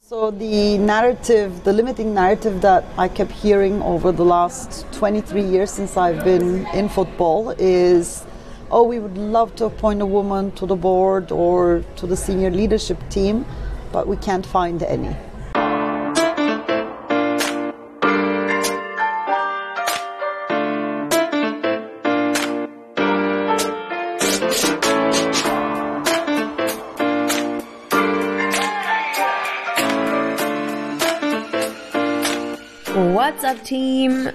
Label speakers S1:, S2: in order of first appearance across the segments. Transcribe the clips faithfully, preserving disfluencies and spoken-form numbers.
S1: So the narrative, the limiting narrative that I kept hearing over the last twenty-three years since I've been in football is, oh, we would love to appoint a woman to the board or to the senior leadership team, but we can't find any.
S2: What's up, team?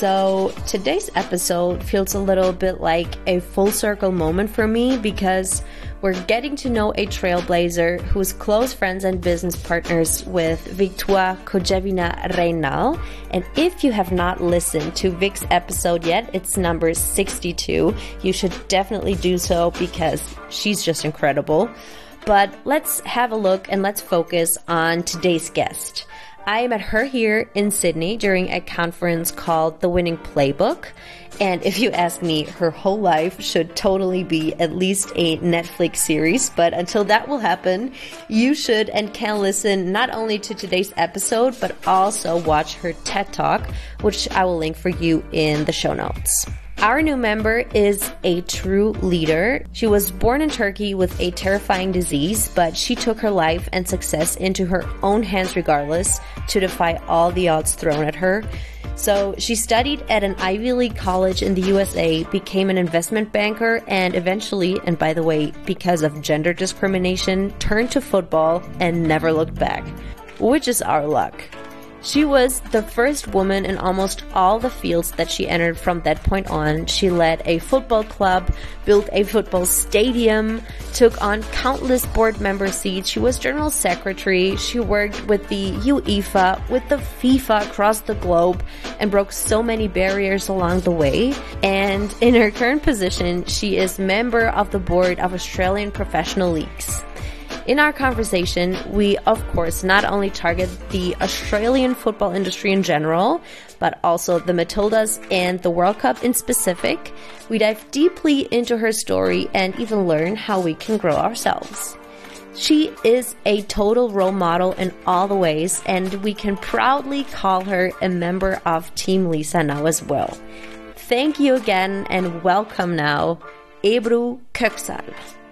S2: So today's episode feels a little bit like a full circle moment for me because we're getting to know a trailblazer who's close friends and business partners with Victoire Kojevina-Reynal. And if you have not listened to Vic's episode yet, it's number sixty-two. You should definitely do so because she's just incredible. But let's have a look and let's focus on today's guest. I met her here in Sydney during a conference called The Winning Playbook. And if you ask me, her whole life should totally be at least a Netflix series. But until that will happen, you should and can listen not only to today's episode, but also watch her TED Talk, which I will link for you in the show notes. Our new member is a true leader. She was born in Turkey with a terrifying disease, but she took her life and success into her own hands regardless to defy all the odds thrown at her. So she studied at an Ivy League college in the U S A, became an investment banker, and eventually, and by the way, because of gender discrimination, turned to football and never looked back, which is our luck. She was the first woman in almost all the fields that she entered from that point on. She led a football club, built a football stadium, took on countless board member seats. She was general secretary. She worked with the UEFA, with the FIFA across the globe, and broke so many barriers along the way. And in her current position, she is member of the board of Australian professional leagues. In our conversation, we, of course, not only target the Australian football industry in general, but also the Matildas and the World Cup in specific. We dive deeply into her story and even learn how we can grow ourselves. She is a total role model in all the ways, and we can proudly call her a member of Team Lisa now as well. Thank you again, and welcome now, Ebru Köksal.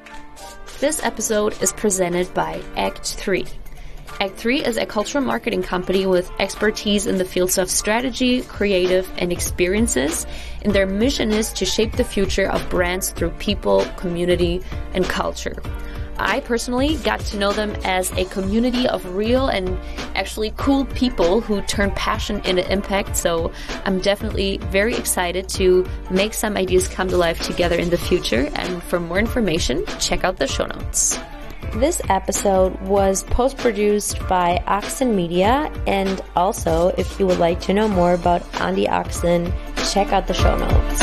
S2: This episode is presented by Act three. Act three is a cultural marketing company with expertise in the fields of strategy, creative, and experiences, and their mission is to shape the future of brands through people, community, and culture. I personally got to know them as a community of real and actually cool people who turn passion into impact, so I'm definitely very excited to make some ideas come to life together in the future, and for more information, check out the show notes. This episode was post-produced by Oxen Media, and also, if you would like to know more about Andy Oxen, check out the show notes.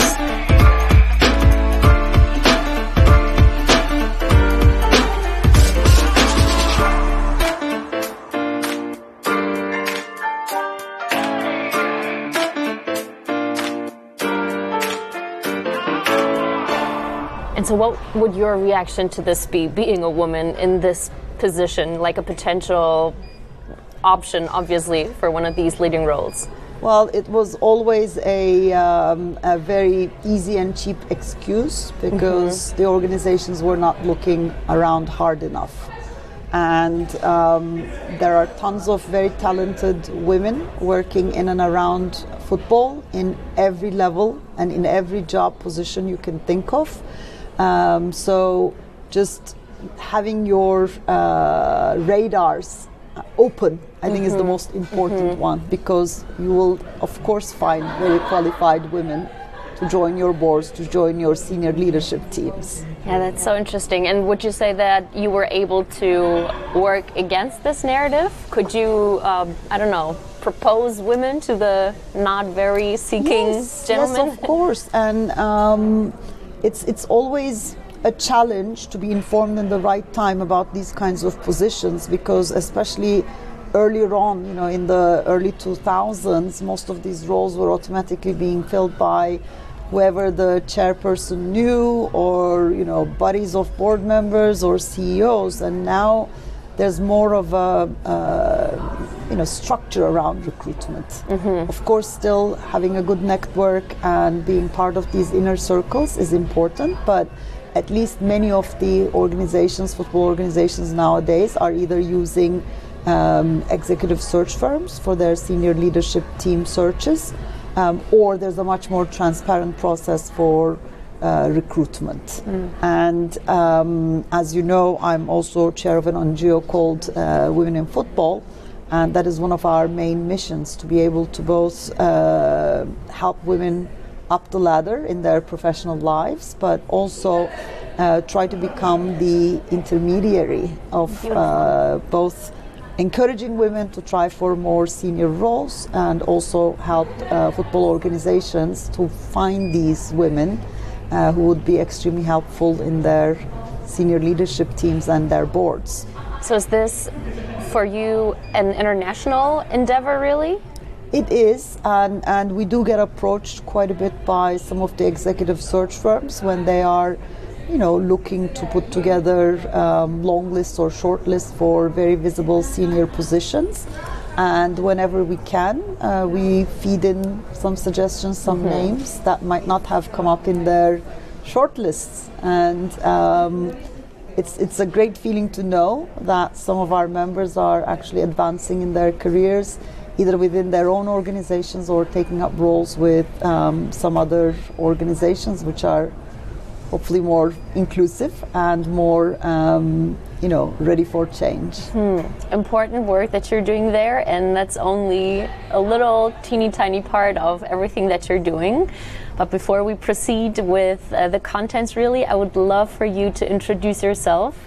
S2: So what would your reaction to this be, being a woman in this position, like a potential option, obviously, for one of these leading roles?
S1: Well, it was always a, um, a very easy and cheap excuse because mm-hmm. the organizations were not looking around hard enough. And um, there are tons of very talented women working in and around football in every level and in every job position you can think of. Um, so just having your uh, radars open, I think, mm-hmm. is the most important mm-hmm. one, because you will, of course, find very qualified women to join your boards, to join your senior leadership teams.
S2: Yeah, that's so interesting. And would you say that you were able to work against this narrative? Could you, um, I don't know, propose women to the not very seeking
S1: yes,
S2: gentlemen?
S1: Yes, of course. And um, It's it's always a challenge to be informed in the right time about these kinds of positions, because especially earlier on, you know, in the early two thousands, most of these roles were automatically being filled by whoever the chairperson knew, or, you know, buddies of board members or C E Os. And now there's more of a, uh, you know, structure around recruitment. Mm-hmm. Of course, still having a good network and being part of these inner circles is important, but at least many of the organizations, football organizations nowadays, are either using um, executive search firms for their senior leadership team searches, um, or there's a much more transparent process for uh, recruitment. Mm. And um, as you know, I'm also chair of an N G O called uh, Women in Football, and that is one of our main missions, to be able to both uh, help women up the ladder in their professional lives, but also uh, try to become the intermediary of uh, both encouraging women to try for more senior roles and also help uh, football organizations to find these women uh, who would be extremely helpful in their senior leadership teams and their boards.
S3: So is this, for you, an international endeavor, really?
S1: It is, and, and we do get approached quite a bit by some of the executive search firms when they are, you know, looking to put together um, long lists or short lists for very visible senior positions. And whenever we can, uh, we feed in some suggestions, some mm-hmm. names that might not have come up in their short lists. And um, it's it's a great feeling to know that some of our members are actually advancing in their careers, either within their own organizations or taking up roles with um, some other organizations which are hopefully more inclusive and more, um, you know, ready for change.
S3: Hmm. Important work that you're doing there, and that's only a little teeny tiny part of everything that you're doing. But before we proceed with uh, the contents, really, I would love for you to introduce yourself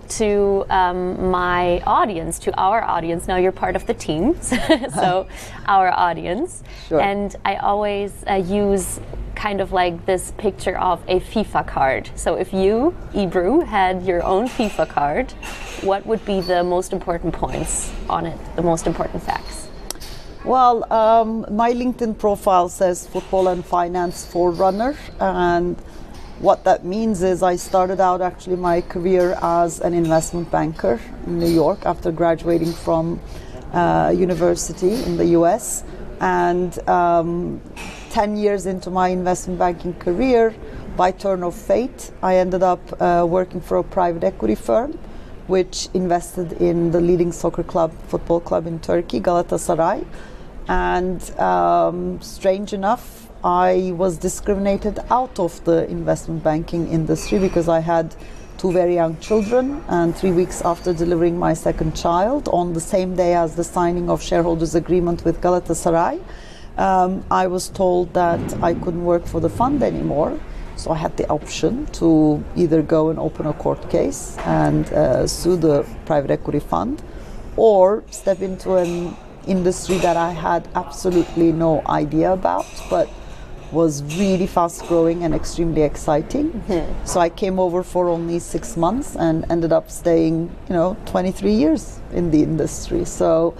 S3: to um, my audience, to our audience. Now you're part of the team, so our audience.
S1: Sure.
S3: And I always uh, use kind of like this picture of a FIFA card. So if you, Ebru, had your own FIFA card, what would be the most important points on it, the most important facts?
S1: Well, um, my LinkedIn profile says Football and Finance Forerunner, and what that means is I started out actually my career as an investment banker in New York after graduating from uh, university in the U S, and um, ten years into my investment banking career, by turn of fate, I ended up uh, working for a private equity firm which invested in the leading soccer club, football club in Turkey, Galatasaray. And um, strange enough, I was discriminated out of the investment banking industry because I had two very young children, and three weeks after delivering my second child, on the same day as the signing of shareholders agreement with Galatasaray, um, I was told that I couldn't work for the fund anymore. So I had the option to either go and open a court case and uh, sue the private equity fund, or step into an industry that I had absolutely no idea about, but was really fast growing and extremely exciting. Mm-hmm. So I came over for only six months and ended up staying, you know, twenty-three years in the industry. So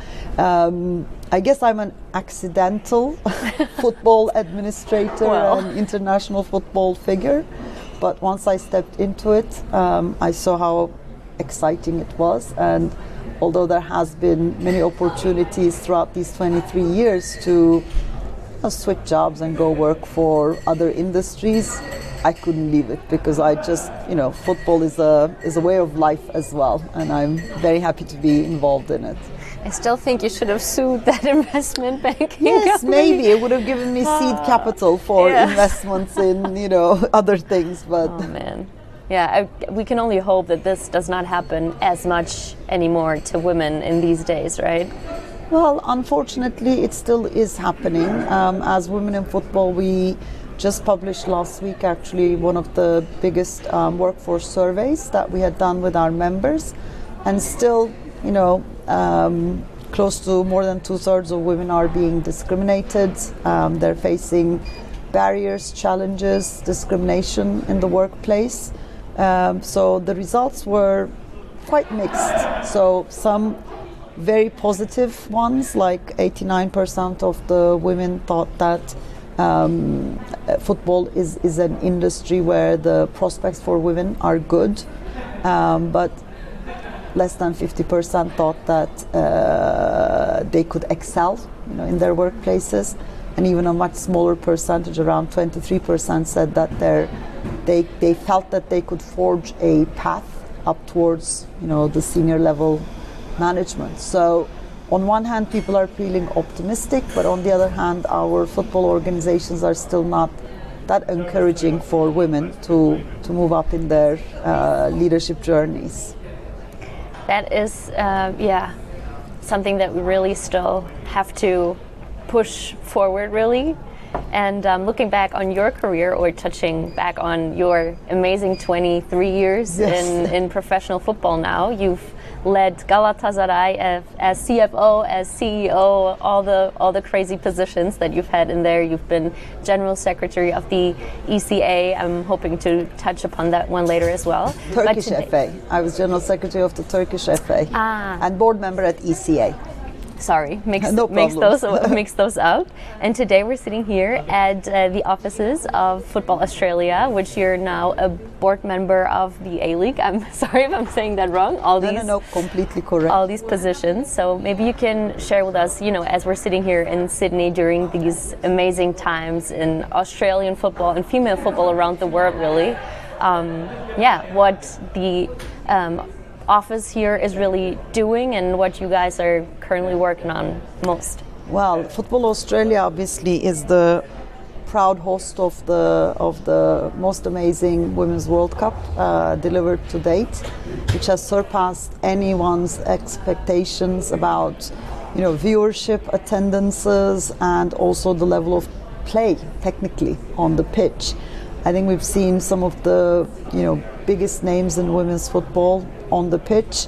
S1: um, I guess I'm an accidental football administrator well. and international football figure. But once I stepped into it, um, I saw how exciting it was. And although there has been many opportunities throughout these twenty-three years to uh, switch jobs and go work for other industries, I couldn't leave it because I just, you know, football is a is a way of life as well, and I'm very happy to be involved in it.
S3: I still think you should have sued that investment banking
S1: Yes,
S3: company.
S1: maybe it would have given me seed capital for
S3: yeah.
S1: investments in, you know, other things. But
S3: oh man. Yeah, I, we can only hope that this does not happen as much anymore to women in these days, right?
S1: Well, unfortunately, it still is happening. Um, as Women in Football, we just published last week actually one of the biggest um, workforce surveys that we had done with our members, and still, you know, um, close to more than two-thirds of women are being discriminated. Um, they're facing barriers, challenges, discrimination in the workplace. Um, so the results were quite mixed. So some very positive ones, like eighty-nine percent of the women thought that um, football is, is an industry where the prospects for women are good, um, but less than fifty percent thought that uh, uh, they could excel, you know, in their workplaces, and even a much smaller percentage, around twenty-three percent, said that they're, they they felt that they could forge a path up towards, you know, the senior level management. So on one hand, people are feeling optimistic, but on the other hand, our football organizations are still not that encouraging for women to, to move up in their uh, leadership journeys.
S3: That is, uh, yeah, something that we really still have to push forward, really. And um, looking back on your career, or touching back on your amazing twenty-three years
S1: yes.
S3: in, in professional football now, you've led Galatasaray as, as C F O, as C E O, all the all the crazy positions that you've had in there. You've been General Secretary of the E C A. I'm hoping to touch upon that one later as well.
S1: Turkish F A. I was General Secretary of the Turkish F A
S3: ah.
S1: and board member at E C A.
S3: Sorry, mix,
S1: no
S3: mix those mix those up. And today we're sitting here at uh, the offices of Football Australia, which you're now a board member of the A-League. I'm sorry if I'm saying that wrong. All
S1: no,
S3: these,
S1: no, no, completely correct.
S3: All these positions. So maybe you can share with us, you know, as we're sitting here in Sydney during these amazing times in Australian football and female football around the world, really. Um, yeah, what the um, office here is really doing and what you guys are currently working on most.
S1: Well, Football Australia obviously is the proud host of the of the most amazing Women's World Cup uh, delivered to date, which has surpassed anyone's expectations about, you know, viewership, attendances, and also the level of play technically on the pitch. I think we've seen some of the, you know, biggest names in women's football on the pitch,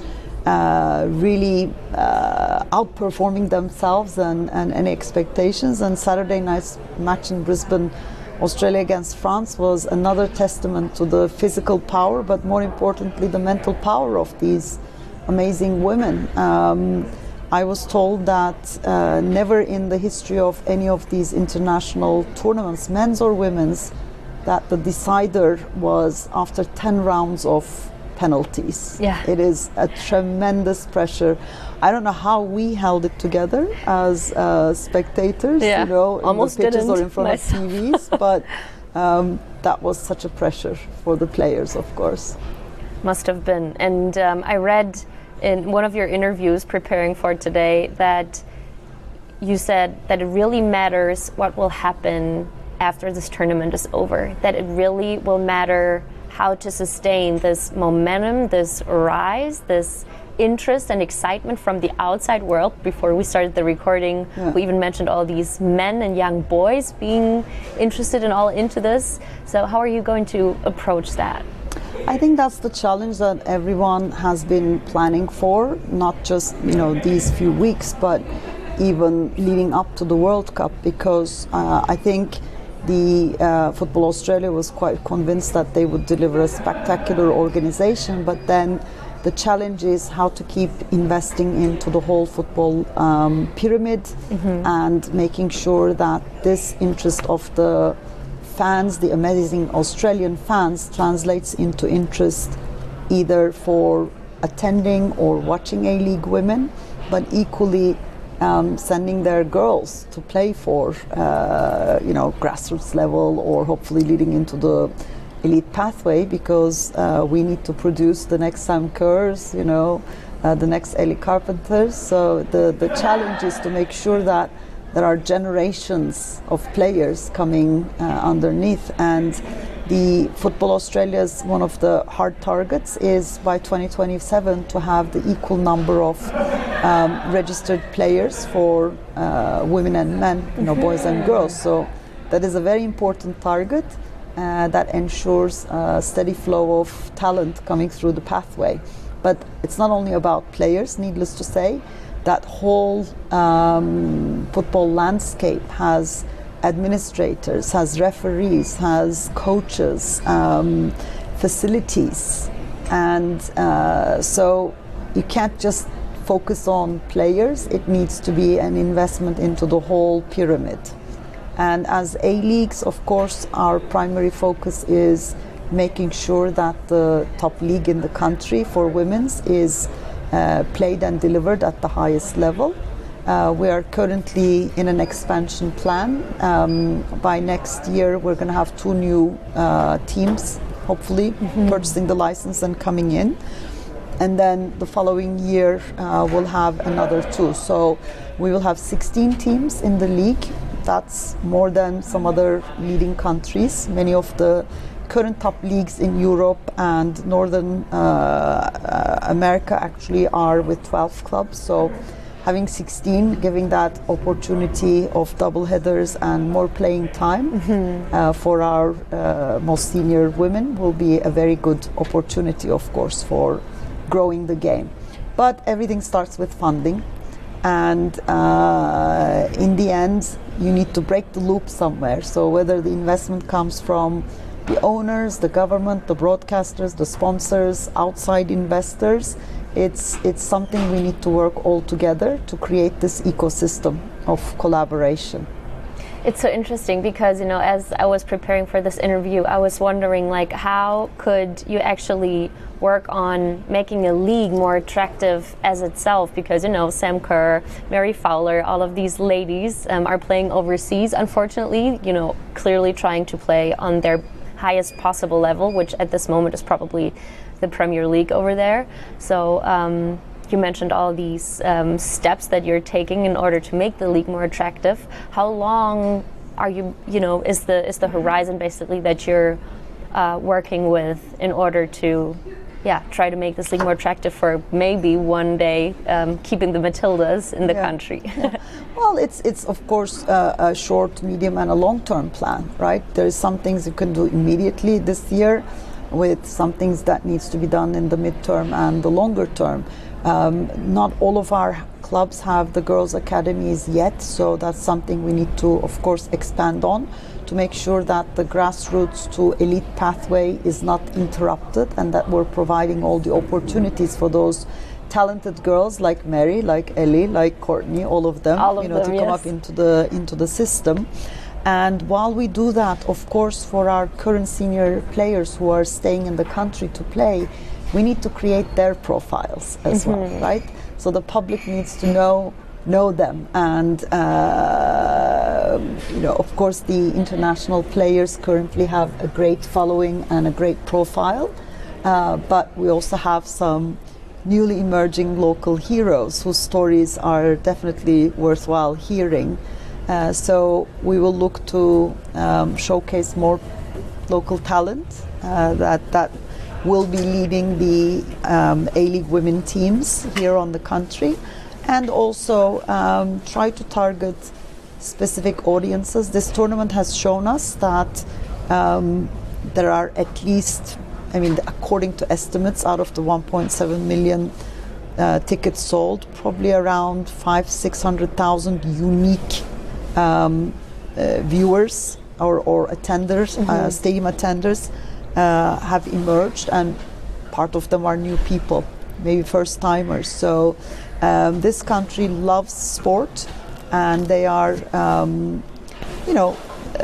S1: uh, really uh, outperforming themselves and, and any expectations. And Saturday night's match in Brisbane, Australia against France, was another testament to the physical power, but more importantly, the mental power of these amazing women. Um, I was told that uh, never in the history of any of these international tournaments, men's or women's, that the decider was after ten rounds of penalties.
S3: Yeah.
S1: It is a tremendous pressure. I don't know how we held it together as uh, spectators,
S3: yeah.
S1: you know,
S3: Almost
S1: in the pitches
S3: didn't
S1: or in front
S3: myself.
S1: of T Vs, but um, that was such a pressure for the players, of course.
S3: Must have been. And um, I read in one of your interviews preparing for today that you said that it really matters what will happen after this tournament is over, that it really will matter how to sustain this momentum, this rise, this interest and excitement from the outside world. Before we started the recording,
S1: yeah.
S3: we even mentioned all these men and young boys being interested and all into this. So how are you going to approach that?
S1: I think that's the challenge that everyone has been planning for, not just, you know, these few weeks, but even leading up to the World Cup, because uh, I think the uh, Football Australia was quite convinced that they would deliver a spectacular organization, but then the challenge is how to keep investing into the whole football um, pyramid mm-hmm. and making sure that this interest of the fans, the amazing Australian fans, translates into interest either for attending or watching A-League women, but equally Um, sending their girls to play for, uh, you know, grassroots level or hopefully leading into the elite pathway, because uh, we need to produce the next Sam Kerrs, you know, uh, the next Ellie Carpenters. So the, the challenge is to make sure that there are generations of players coming uh, underneath. And the Football Australia's one of the hard targets is by twenty twenty-seven to have the equal number of um, registered players for uh, women and men, you know, boys and girls. So that is a very important target uh, that ensures a steady flow of talent coming through the pathway. But it's not only about players, needless to say. That whole um, football landscape has administrators, has referees, has coaches, um, facilities, and uh, so you can't just focus on players. It needs to be an investment into the whole pyramid. And as A-Leagues, of course, our primary focus is making sure that the top league in the country for women's is uh, played and delivered at the highest level. Uh, we are currently in an expansion plan. Um, by next year, we're going to have two new uh, teams, hopefully, mm-hmm. purchasing the license and coming in. And then the following year, uh, we'll have another two. So we will have sixteen teams in the league. That's more than some other leading countries. Many of the current top leagues in Europe and Northern uh, uh, America actually are with twelve clubs. So having sixteen, giving that opportunity of double headers and more playing time mm-hmm. uh, for our uh, most senior women will be a very good opportunity, of course, for growing the game. But everything starts with funding. And uh, in the end, you need to break the loop somewhere. So whether the investment comes from the owners, the government, the broadcasters, the sponsors, outside investors, it's it's something we need to work all together to create this ecosystem of collaboration.
S3: It's so interesting because, you know, as I was preparing for this interview, I was wondering, like, how could you actually work on making a league more attractive as itself? Because, you know, Sam Kerr, Mary Fowler, all of these ladies um, are playing overseas, unfortunately, you know, clearly trying to play on their highest possible level, which at this moment is probably the Premier League over there. So um, you mentioned all these um, steps that you're taking in order to make the league more attractive. How long are you, you know, is the is the horizon basically that you're uh, working with in order to, yeah, try to make this league more attractive for maybe one day um, keeping the Matildas in the
S1: yeah.
S3: country?
S1: Yeah. Well, it's it's of course uh, a short, medium, and a long-term plan, right? There is some things you can do immediately this year, with some things that needs to be done in the midterm and the longer term. Um, not all of our clubs have the girls' academies yet, so that's something we need to, of course, expand on to make sure that the grassroots to elite pathway is not interrupted and that we're providing all the opportunities for those talented girls like Mary, like Ellie, like Courtney, all of them,
S3: all of
S1: you know,
S3: them,
S1: to come
S3: yes.
S1: up into the into the system. And while we do that, of course, for our current senior players who are staying in the country to play, we need to create their profiles as mm-hmm. well, right? So the public needs to know know them, and uh, you know, of course, the international players currently have a great following and a great profile, uh, but we also have some newly emerging local heroes whose stories are definitely worthwhile hearing. Uh, so we will look to um, showcase more local talent uh, that that will be leading the um, A-League women teams here on the country, and also um, try to target specific audiences. This tournament has shown us that um, there are at least, I mean, according to estimates, out of the one point seven million uh, tickets sold, probably around five, six hundred thousand unique Um, uh, viewers or, or attenders, mm-hmm. uh, stadium attenders uh, have emerged, and part of them are new people, maybe first timers. So um, this country loves sport, and they are, um, you know,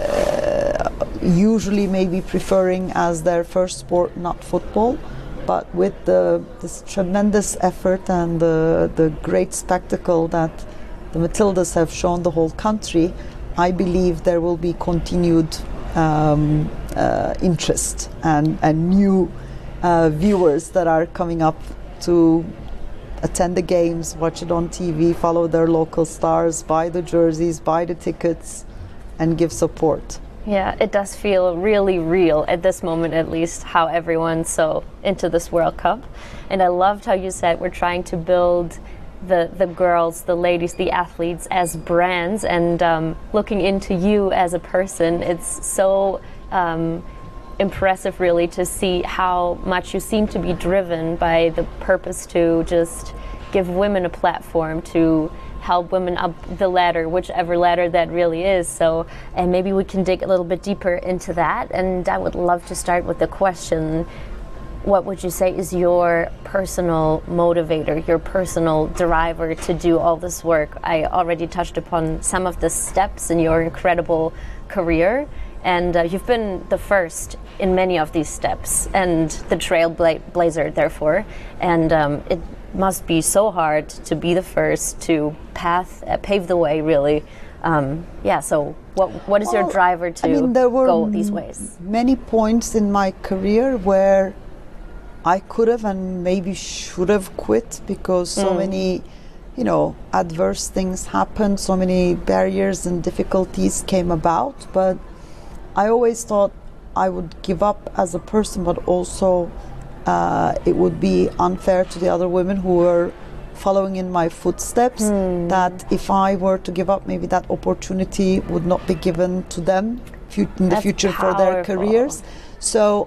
S1: uh, usually maybe preferring as their first sport not football, but with the this tremendous effort and the the great spectacle that the Matildas have shown the whole country, I believe there will be continued um, uh, interest and, and new uh, viewers that are coming up to attend the games, watch it on T V, follow their local stars, buy the jerseys, buy the tickets, and give support.
S3: Yeah, it does feel really real at this moment, at least, how everyone's so into this World Cup. And I loved how you said we're trying to build the the girls, the ladies, the athletes as brands, and um, looking into you as a person, it's so um, impressive really to see how much you seem to be driven by the purpose to just give women a platform, to help women up the ladder, whichever ladder that really is. So, and maybe we can dig a little bit deeper into that, and I would love to start with the question: what would you say is your personal motivator, your personal driver to do all this work? I already touched upon some of the steps in your incredible career, and uh, you've been the first in many of these steps, and the trailblazer, therefore. And um, it must be so hard to be the first to path uh, pave the way, really. Um, yeah. So, what what is
S1: Well,
S3: your driver to
S1: I mean, there were
S3: go these ways?
S1: many points in my career where I could have and maybe should have quit because so
S3: Mm.
S1: many, you know, adverse things happened, so many barriers and difficulties came about. But I always thought I would give up as a person, but also uh, it would be unfair to the other women who were following in my footsteps,
S3: Hmm.
S1: that if I were to give up, maybe that opportunity would not be given to them fu- in the
S3: That's
S1: future for their
S3: powerful.
S1: careers. So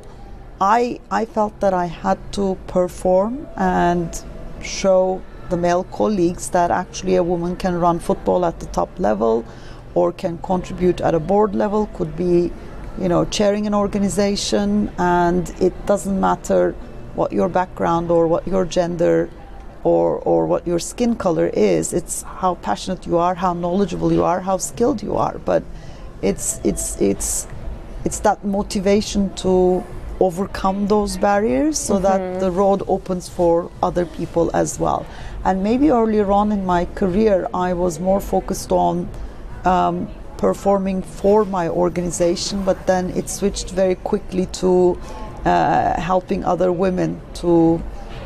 S1: I, I felt that I had to perform and show the male colleagues that actually a woman can run football at the top level or can contribute at a board level, could be, you know, chairing an organization, and it doesn't matter what your background or what your gender or, or what your skin color is. It's how passionate you are, how knowledgeable you are, how skilled you are. But it's it's it's it's that motivation to overcome those barriers so that the road opens for other people as well. And maybe earlier on in my career, I was more focused on um, performing for my organization, but then it switched very quickly to uh, helping other women to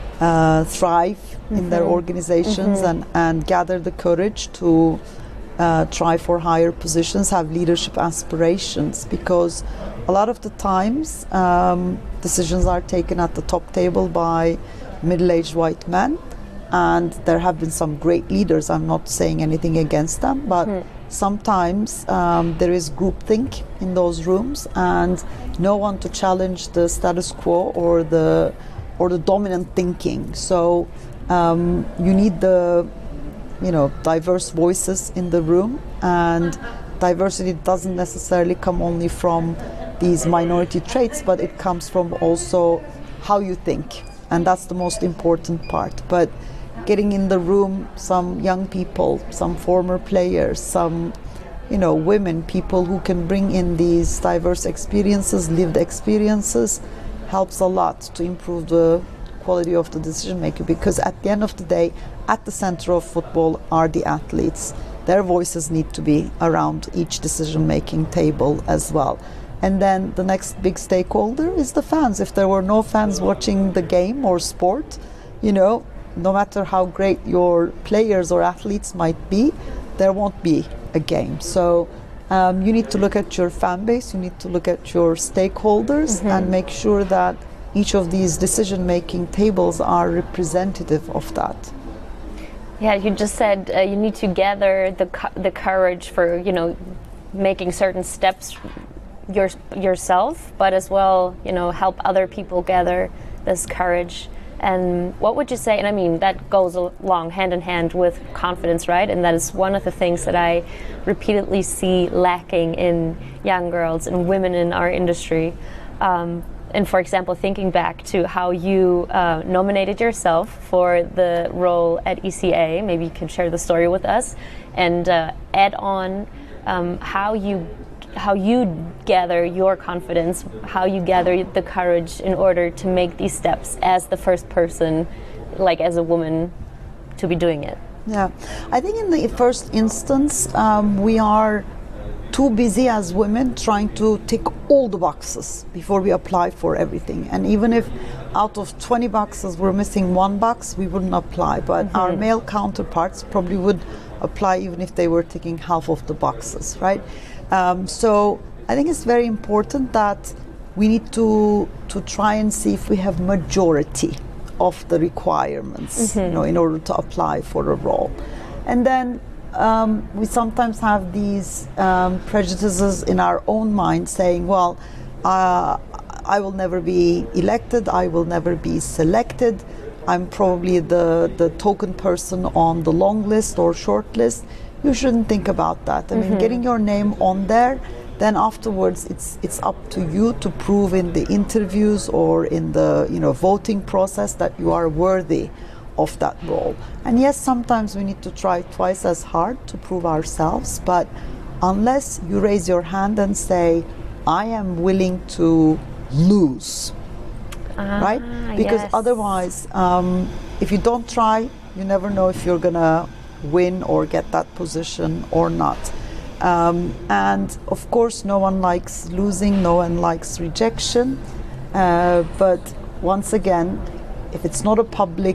S1: uh, thrive in their organizations and, and gather the courage to uh, try for higher positions, have leadership aspirations, because a lot of the times um, decisions are taken at the top table by middle-aged white men, and there have been some great leaders. I'm not saying anything against them, but mm. sometimes um, there is groupthink in those rooms, and no one to challenge the status quo or the or the dominant thinking. So um, you need the you know diverse voices in the room, and diversity doesn't necessarily come only from these minority traits, but it comes from also how you think, and that's the most important part. But getting in the room some young people, some former players, some you know women, people who can bring in these diverse experiences, lived experiences, helps a lot to improve the quality of the decision maker, because at the end of the day, at the center of football are the athletes. Their voices need to be around each decision making table as well. And then the next big stakeholder is the fans. If there were no fans watching the game or sport, you know, no matter how great your players or athletes might be, there won't be a game. So um, you need to look at your fan base, you need to look at your stakeholders, mm-hmm. and make sure that each of these decision-making tables are representative of that.
S3: Yeah, you just said uh, you need to gather the cu- the courage for, you know, making certain steps your, yourself, but as well, you know, help other people gather this courage. And what would you say, and I mean, that goes along hand in hand with confidence, right? And that is one of the things that I repeatedly see lacking in young girls and women in our industry. Um, and for example, thinking back to how you uh, nominated yourself for the role at E C A, maybe you can share the story with us, and uh, add on um, how you how you gather your confidence, how you gather the courage in order to make these steps as the first person, like as a woman, to be doing it.
S1: Yeah, I think in the first instance, um, we are too busy as women trying to tick all the boxes before we apply for everything. And even if out of twenty boxes we're missing one box, we wouldn't apply. But mm-hmm. our male counterparts probably would apply even if they were ticking half of the boxes, right? Um, so I think it's very important that we need to to try and see if we have majority of the requirements, mm-hmm. you know, in order to apply for a role. And then um, we sometimes have these um, prejudices in our own mind saying, well, uh, I will never be elected, I will never be selected, I'm probably the, the token person on the long list or short list. You shouldn't think about that. I mean, mm-hmm. getting your name on there, then afterwards it's it's up to you to prove in the interviews or in the you know voting process that you are worthy of that role. And yes, sometimes we need to try twice as hard to prove ourselves, but unless you raise your hand and say, I am willing to lose, uh, right? Because
S3: yes.
S1: otherwise, um, if you don't try, you never know if you're gonna win or get that position or not. Um, and of course, no one likes losing, no one likes rejection. Uh, but once again, if it's not a public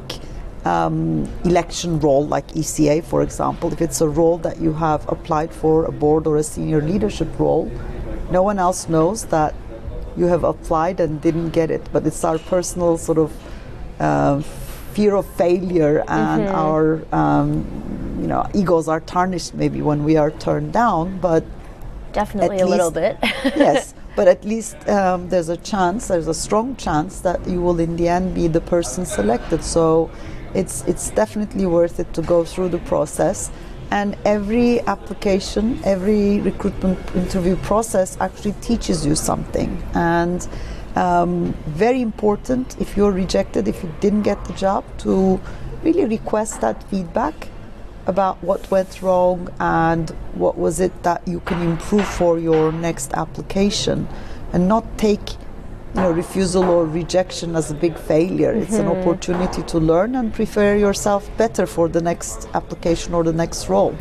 S1: um, election role like E C A, for example, if it's a role that you have applied for, a board or a senior leadership role, no one else knows that you have applied and didn't get it. But it's our personal sort of uh, fear of failure, and mm-hmm. our um, you know egos are tarnished maybe when we are turned down. But
S3: definitely a
S1: least,
S3: little bit.
S1: Yes. But at least um, there's a chance, there's a strong chance that you will in the end be the person selected. So it's it's definitely worth it to go through the process. And every application, every recruitment interview process actually teaches you something. And um, very important, if you're rejected, if you didn't get the job, to really request that feedback about what went wrong and what was it that you can improve for your next application, and not take you know refusal or rejection as a big failure. Mm-hmm. It's an opportunity to learn and prepare yourself better for the next application or the next role.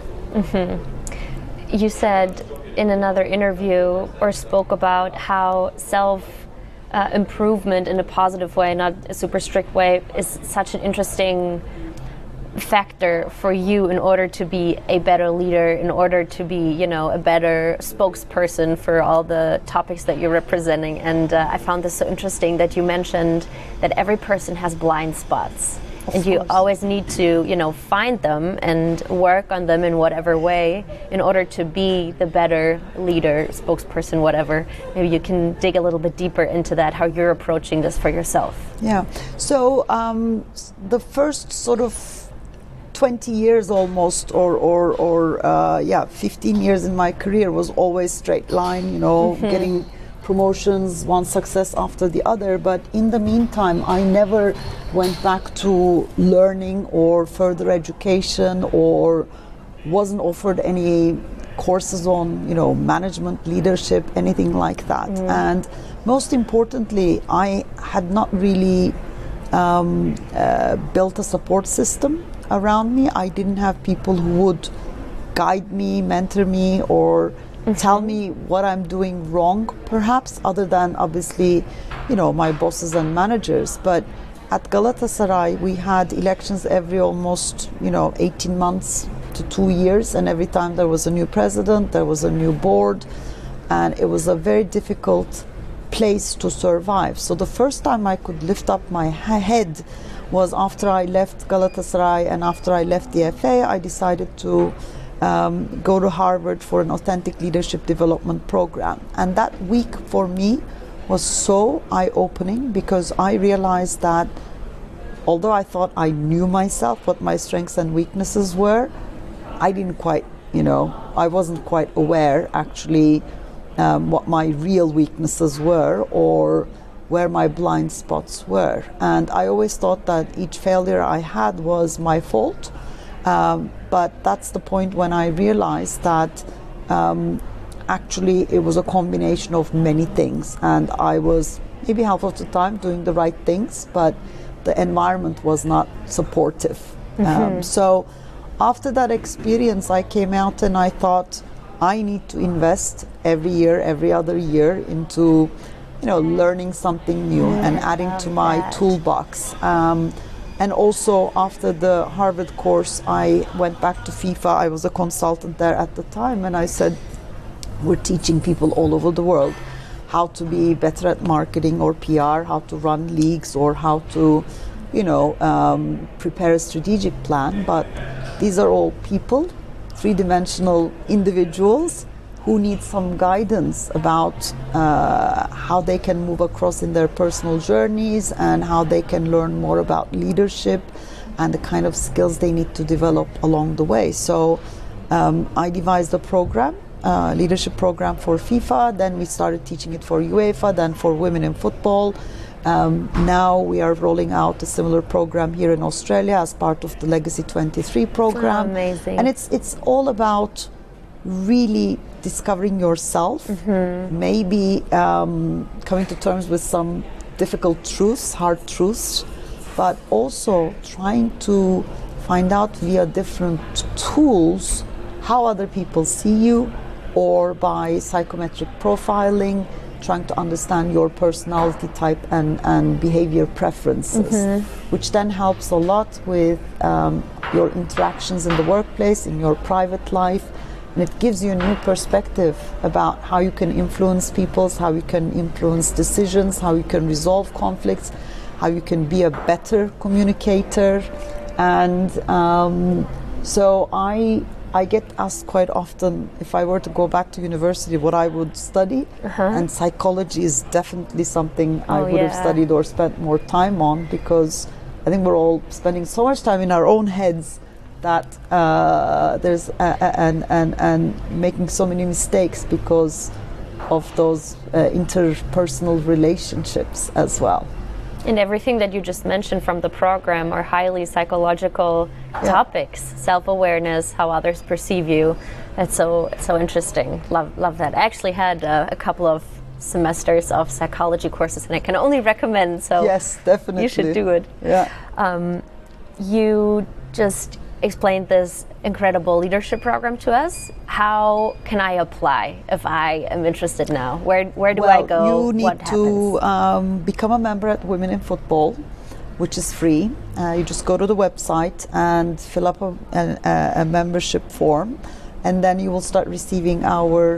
S3: Mm-hmm. You said in another interview or spoke about how self uh, improvement in a positive way, not a super strict way, is such an interesting factor for you in order to be a better leader, in order to be, you know, a better spokesperson for all the topics that you're representing. And uh, I found this so interesting that you mentioned that every person has blind spots. Of and you course. Always need to, you know, find them and work on them in whatever way in order to be the better leader, spokesperson, whatever. Maybe you can dig a little bit deeper into that, how you're approaching this for yourself.
S1: Yeah. So um, the first sort of twenty years almost, or or, or uh, yeah, fifteen years in my career was always straight line, you know, mm-hmm. getting promotions, one success after the other. But in the meantime, I never went back to learning or further education, or wasn't offered any courses on, you know, management, leadership, anything like that. Mm. And most importantly, I had not really um, uh, built a support system around me. I didn't have people who would guide me, mentor me, or mm-hmm. tell me what I'm doing wrong, perhaps, other than obviously, you know, my bosses and managers. But at Galatasaray, we had elections every almost, you know, eighteen months to two years, and every time there was a new president, there was a new board, and it was a very difficult place to survive. So the first time I could lift up my head was after I left Galatasaray, and after I left the F A, I decided to um, go to Harvard for an authentic leadership development program. And that week for me was so eye-opening, because I realized that although I thought I knew myself, what my strengths and weaknesses were, I didn't quite, you know, I wasn't quite aware actually um, what my real weaknesses were, or where my blind spots were. And I always thought that each failure I had was my fault. Um, but that's the point when I realized that um, actually it was a combination of many things. And I was maybe half of the time doing the right things, but the environment was not supportive. Mm-hmm. Um, so after that experience, I came out and I thought, I need to invest every year, every other year into you know, learning something new mm, and adding to my that. toolbox. Um, and also after the Harvard course, I went back to FIFA. I was a consultant there at the time, and I said, we're teaching people all over the world how to be better at marketing or P R, how to run leagues, or how to, you know, um, prepare a strategic plan. But these are all people, three-dimensional individuals, who need some guidance about uh, how they can move across in their personal journeys, and how they can learn more about leadership and the kind of skills they need to develop along the way. So um, I devised a program, uh, leadership program for FIFA. Then we started teaching it for UEFA, then for women in football. Um, now we are rolling out a similar program here in Australia as part of the Legacy twenty-three program.
S3: Oh, amazing.
S1: And it's it's all about really discovering yourself, mm-hmm. maybe um, coming to terms with some difficult truths, hard truths, but also trying to find out via different tools how other people see you, or by psychometric profiling, trying to understand your personality type and, and behavior preferences, mm-hmm. which then helps a lot with um, your interactions in the workplace, in your private life, and it gives you a new perspective about how you can influence people, how you can influence decisions, how you can resolve conflicts, how you can be a better communicator. And um, so I I get asked quite often, if I were to go back to university, what I would study, uh-huh. and psychology is definitely something I
S3: oh,
S1: would
S3: yeah.
S1: have studied or spent more time on, because I think we're all spending so much time in our own heads that uh, there's a, a, and and and making so many mistakes because of those uh, interpersonal relationships as well.
S3: And everything that you just mentioned from the program are highly psychological yeah. topics. Self-awareness, how others perceive you. That's so so interesting. Love love that. I actually had uh, a couple of semesters of psychology courses, and I can only recommend. So
S1: yes, definitely,
S3: you should do it.
S1: Yeah.
S3: Um, you just explained this incredible leadership program to us. How can I apply if I am interested now? Where where do
S1: well,
S3: I go?
S1: You need
S3: what
S1: to um, become a member at Women in Football, which is free. Uh, you just go to the website and fill up a, a, a membership form, and then you will start receiving our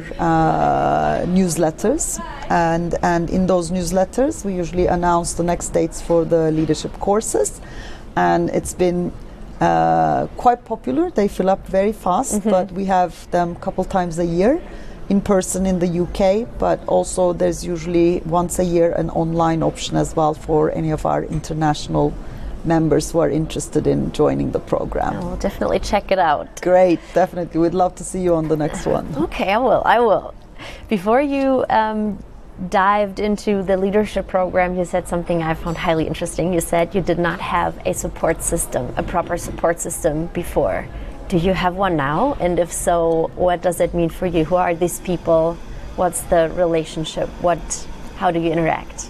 S1: uh, newsletters. And and in those newsletters, we usually announce the next dates for the leadership courses, and it's been Uh, quite popular. They fill up very fast, mm-hmm. but we have them a couple times a year in person in the U K, but also there's usually once a year an online option as well for any of our international members who are interested in joining the program.
S3: I will definitely check it out.
S1: Great, definitely. We'd love to see you on the next one.
S3: Okay, I will, I will. Before you um, dived into the leadership program, you said something I found highly interesting. You said you did not have a support system, a proper support system before. Do you have one now? And if so, what does it mean for you? Who are these people? What's the relationship? What? How do you interact?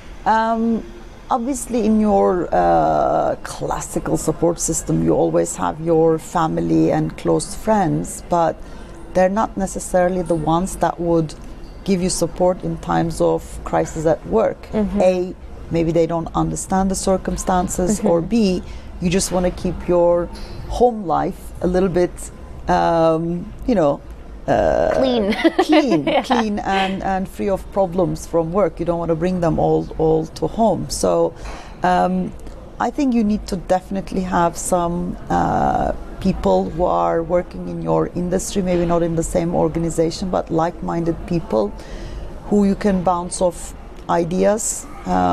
S1: Um, obviously, in your uh, classical support system, you always have your family and close friends, but they're not necessarily the ones that would give you support in times of crisis at work. Mm-hmm. A, maybe they don't understand the circumstances, mm-hmm. or B, you just want to keep your home life a little bit, um, you know, uh,
S3: clean,
S1: clean,
S3: yeah.
S1: clean, and, and free of problems from work. You don't want to bring them all all to home. So, um, I think you need to definitely have some uh, people who are working in your industry, maybe not in the same organization, but like-minded people who you can bounce off ideas.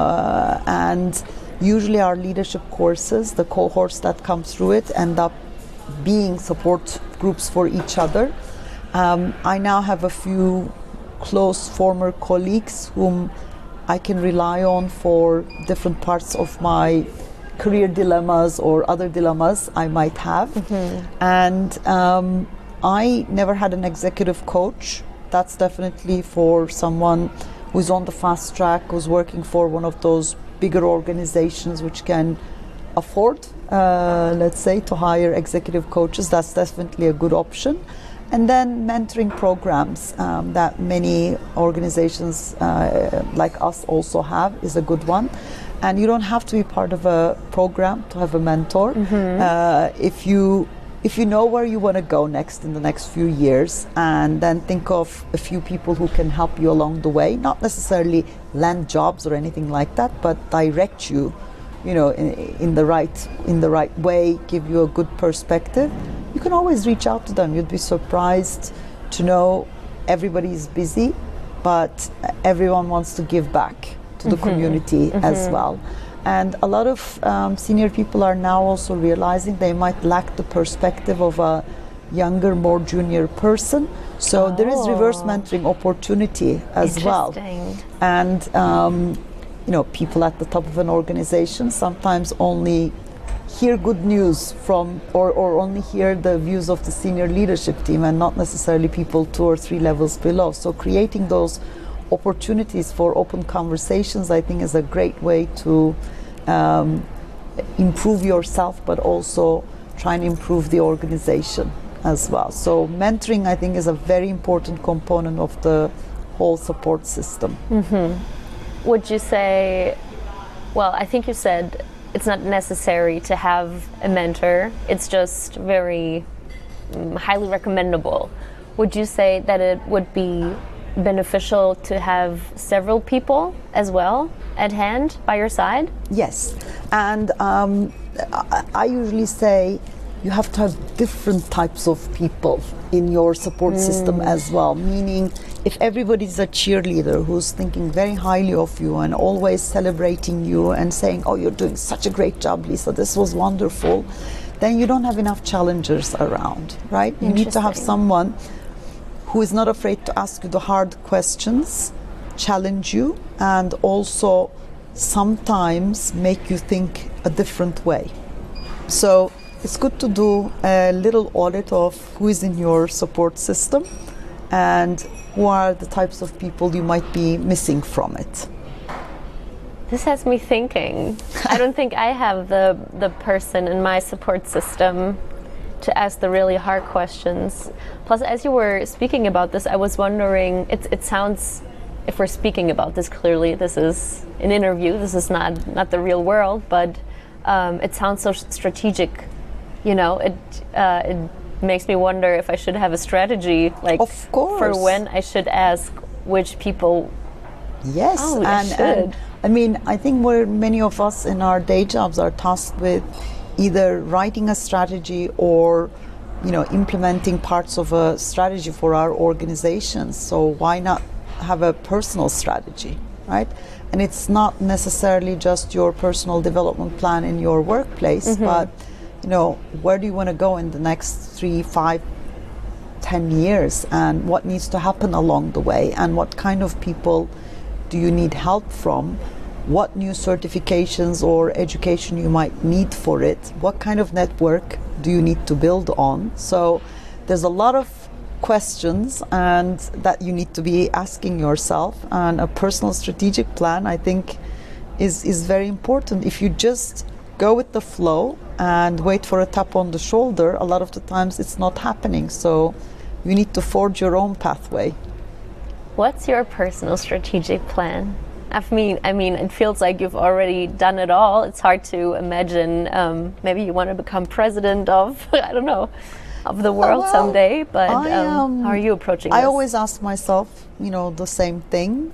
S1: Uh, and usually our leadership courses, the cohorts that come through it, end up being support groups for each other. Um, I now have a few close former colleagues whom I can rely on for different parts of my career dilemmas or other dilemmas I might have. Mm-hmm. And um, I never had an executive coach. That's definitely for someone who's on the fast track, who's working for one of those bigger organizations which can afford, uh, let's say, to hire executive coaches. That's definitely a good option. And then mentoring programs um, that many organizations uh, like us also have is a good one. And you don't have to be part of a program to have a mentor. Mm-hmm. Uh, if you if you know where you want to go next in the next few years, and then think of a few people who can help you along the way, not necessarily land jobs or anything like that, but direct you, you know, in, in the right in the right way, give you a good perspective. You can always reach out to them. You'd be surprised to know everybody is busy, but everyone wants to give back to the mm-hmm. community mm-hmm. as well. And a lot of um, senior people are now also realizing they might lack the perspective of a younger, more junior person. So oh. there is reverse mentoring opportunity as well. And um, you know, people at the top of an organization sometimes only hear good news from, or, or only hear the views of the senior leadership team, and not necessarily people two or three levels below. So creating those opportunities for open conversations, I think, is a great way to um, improve yourself, but also try and improve the organization as well. So mentoring, I think, is a very important component of the whole support system.
S3: Mm-hmm. Would you say, well, I think you said it's not necessary to have a mentor, it's just very um, highly recommendable. Would you say that it would be beneficial to have several people as well at hand by your side?
S1: Yes, and um, I, I usually say you have to have different types of people in your support mm. system as well, meaning if everybody's a cheerleader who's thinking very highly of you and always celebrating you and saying, oh, you're doing such a great job, Lisa, this was wonderful, then you don't have enough challengers around, right? You need to have someone who is not afraid to ask you the hard questions, challenge you, and also sometimes make you think a different way. So it's good to do a little audit of who is in your support system and who are the types of people you might be missing from it.
S3: This has me thinking. I don't think I have the, the person in my support system to ask the really hard questions. Plus, as you were speaking about this, I was wondering, it, it sounds, if we're speaking about this clearly, this is an interview, this is not, not the real world, but um, it sounds so strategic. You know, it uh, it makes me wonder if I should have a strategy, like
S1: of course,
S3: for when I should ask which people.
S1: Yes,
S3: oh,
S1: and,
S3: I
S1: and I mean, I think where many of us in our day jobs are tasked with either writing a strategy or, you know, implementing parts of a strategy for our organizations. So why not have a personal strategy, right? And it's not necessarily just your personal development plan in your workplace, mm-hmm. but you know, where do you want to go in the next three, five, ten years, and what needs to happen along the way, and what kind of people do you need help from, what new certifications or education you might need for it, what kind of network do you need to build on. So there's a lot of questions and that you need to be asking yourself, and a personal strategic plan, I think, is, is very important. If you just go with the flow and wait for a tap on the shoulder, a lot of the times it's not happening. So you need to forge your own pathway.
S3: What's your personal strategic plan? I mean, I mean, it feels like you've already done it all. It's hard to imagine. Um, maybe you want to become president of, I don't know, of the world
S1: well,
S3: someday. But
S1: I, um,
S3: um, how are you approaching
S1: I
S3: this?
S1: always ask myself, you know, the same thing.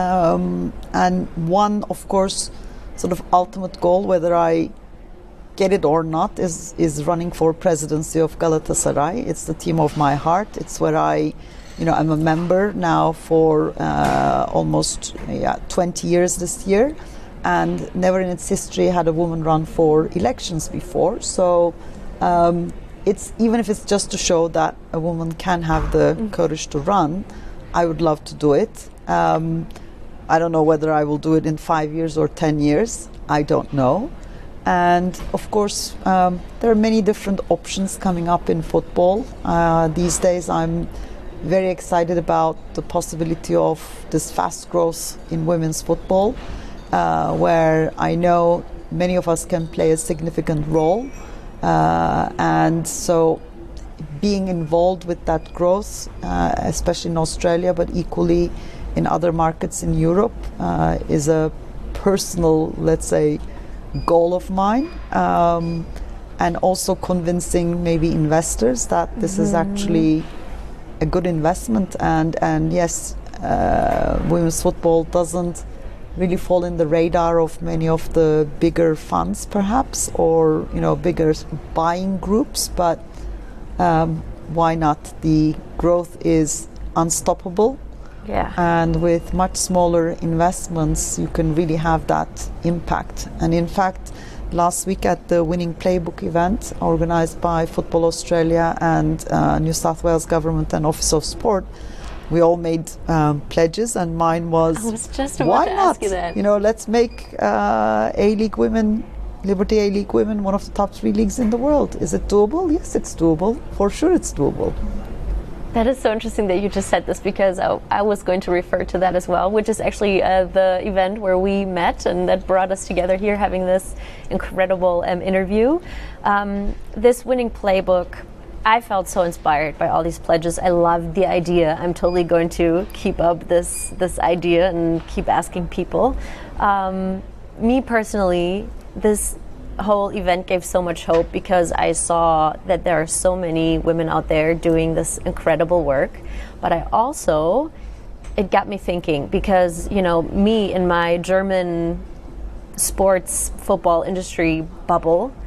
S1: Um, and one, of course, sort of ultimate goal, whether I get it or not, is is running for presidency of Galatasaray. It's the team of my heart. It's where I, you know, I'm a member now for uh, almost yeah twenty years this year, and never in its history had a woman run for elections before. So um, it's even if it's just to show that a woman can have the mm. courage to run, I would love to do it. Um, I don't know whether I will do it in five years or ten years. I don't know. And of course, um, there are many different options coming up in football. Uh, these days, I'm very excited about the possibility of this fast growth in women's football, uh, where I know many of us can play a significant role. Uh, and so being involved with that growth, uh, especially in Australia, but equally in other markets in Europe, uh, is a personal, let's say, goal of mine, um, and also convincing maybe investors that this mm. is actually a good investment, and and yes, uh, women's football doesn't really fall in the radar of many of the bigger funds, perhaps, or you know, bigger buying groups, but um, why not? The growth is unstoppable.
S3: Yeah.
S1: And with much smaller investments, you can really have that impact. And in fact, last week at the Winning Playbook event organized by Football Australia and uh, New South Wales Government and Office of Sport, we all made um, pledges, and mine was,
S3: I was just about
S1: why
S3: to
S1: not?
S3: Ask you that.
S1: You know, let's make uh, A-League Women, Liberty A-League Women, one of the top three leagues in the world. Is it doable? Yes, it's doable. For sure it's doable.
S3: That is so interesting that you just said this, because I, I was going to refer to that as well, which is actually uh, the event where we met and that brought us together here having this incredible um, interview. Um, this winning playbook, I felt so inspired by all these pledges. I loved the idea. I'm totally going to keep up this, this idea and keep asking people. Um, me personally, this whole event gave so much hope because I saw that there are so many women out there doing this incredible work. But I also, it got me thinking, because, you know, me in my German sports football industry bubble,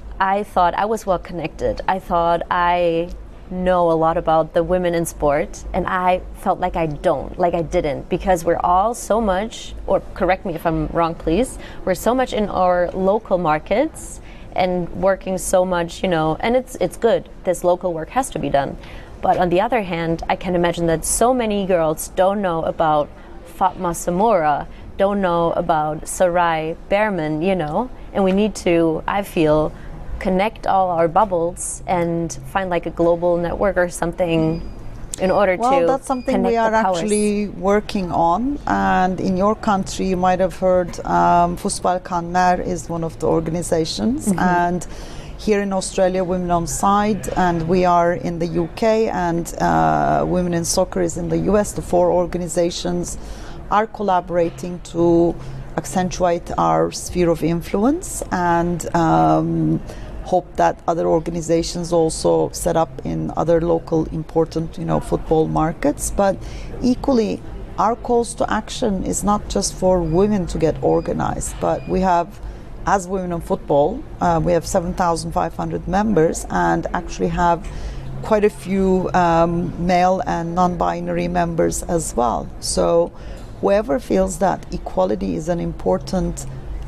S3: I thought I was well connected. I thought I know a lot about the women in sport, and I felt like I don't, like I didn't, because we're all so much, or correct me if I'm wrong please, we're so much in our local markets and working so much, you know, and it's it's good, this local work has to be done. But on the other hand, I can imagine that so many girls don't know about Fatma Samora, don't know about Sarai Berman, you know, and we need to, I feel, connect all our bubbles and find like a global network or something in order
S1: well,
S3: to
S1: well, that's something we are actually working on. And in your country, you might have heard um, Fotballkanner is one of the organizations. Mm-hmm. And here in Australia, Women on Side, and we are in the U K, and uh, Women in Soccer is in the U S. The four organizations are collaborating to accentuate our sphere of influence, and um, hope that other organizations also set up in other local important, you know, football markets. But equally, our calls to action is not just for women to get organized, but we have, as Women in Football, uh, we have seven thousand five hundred members, and actually have quite a few um, male and non-binary members as well. So whoever feels that equality is an important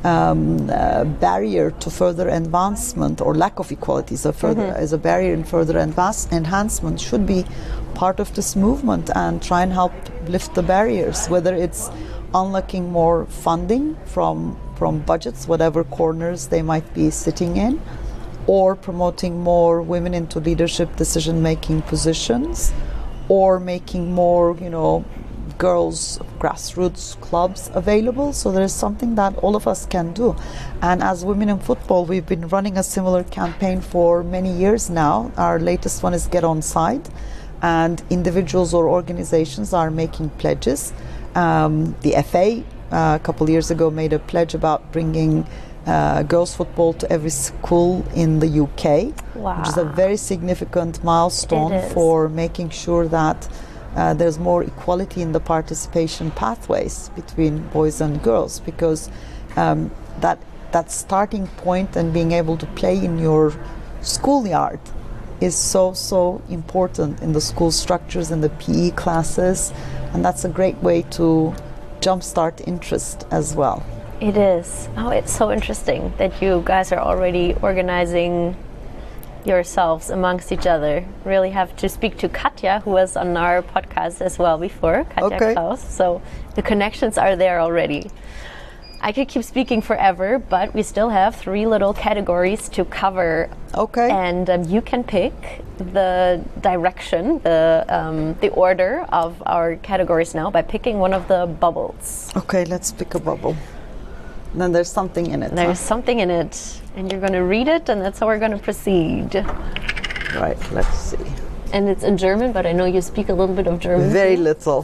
S1: um, uh, barrier to further advancement, or lack of equality is a, further, mm-hmm. is a barrier in further advance, enhancement, should be part of this movement and try and help lift the barriers, whether it's unlocking more funding from, from budgets, whatever corners they might be sitting in, or promoting more women into leadership decision-making positions, or making more, you know, girls grassroots clubs available. So there is something that all of us can do. And as Women in Football, we've been running a similar campaign for many years now. Our latest one is Get On Side, and individuals or organizations are making pledges. Um, the F A uh, a couple of years ago made a pledge about bringing uh, girls football to every school in the U K,
S3: wow.
S1: which is a very significant milestone for making sure that Uh, there's more equality in the participation pathways between boys and girls, because um, that that starting point and being able to play in your schoolyard is so so important in the school structures and the P E classes, and that's a great way to jumpstart interest as well.
S3: It is. Oh, it's so interesting that you guys are already organizing yourselves amongst each other. Really have to speak to Katja, who was on our podcast as well before, Katja
S1: okay.
S3: Klaus. So the connections are there already. I could keep speaking forever, but we still have three little categories to cover.
S1: Okay.
S3: And um, you can pick the direction, the um, the order of our categories now by picking one of the bubbles.
S1: Okay, let's pick a bubble. Then there's something in it.
S3: There's
S1: huh?
S3: something in it, and you're going to read it, and that's how we're going to proceed.
S1: Right, let's see.
S3: And it's in German, but I know you speak a little bit of German.
S1: Very little.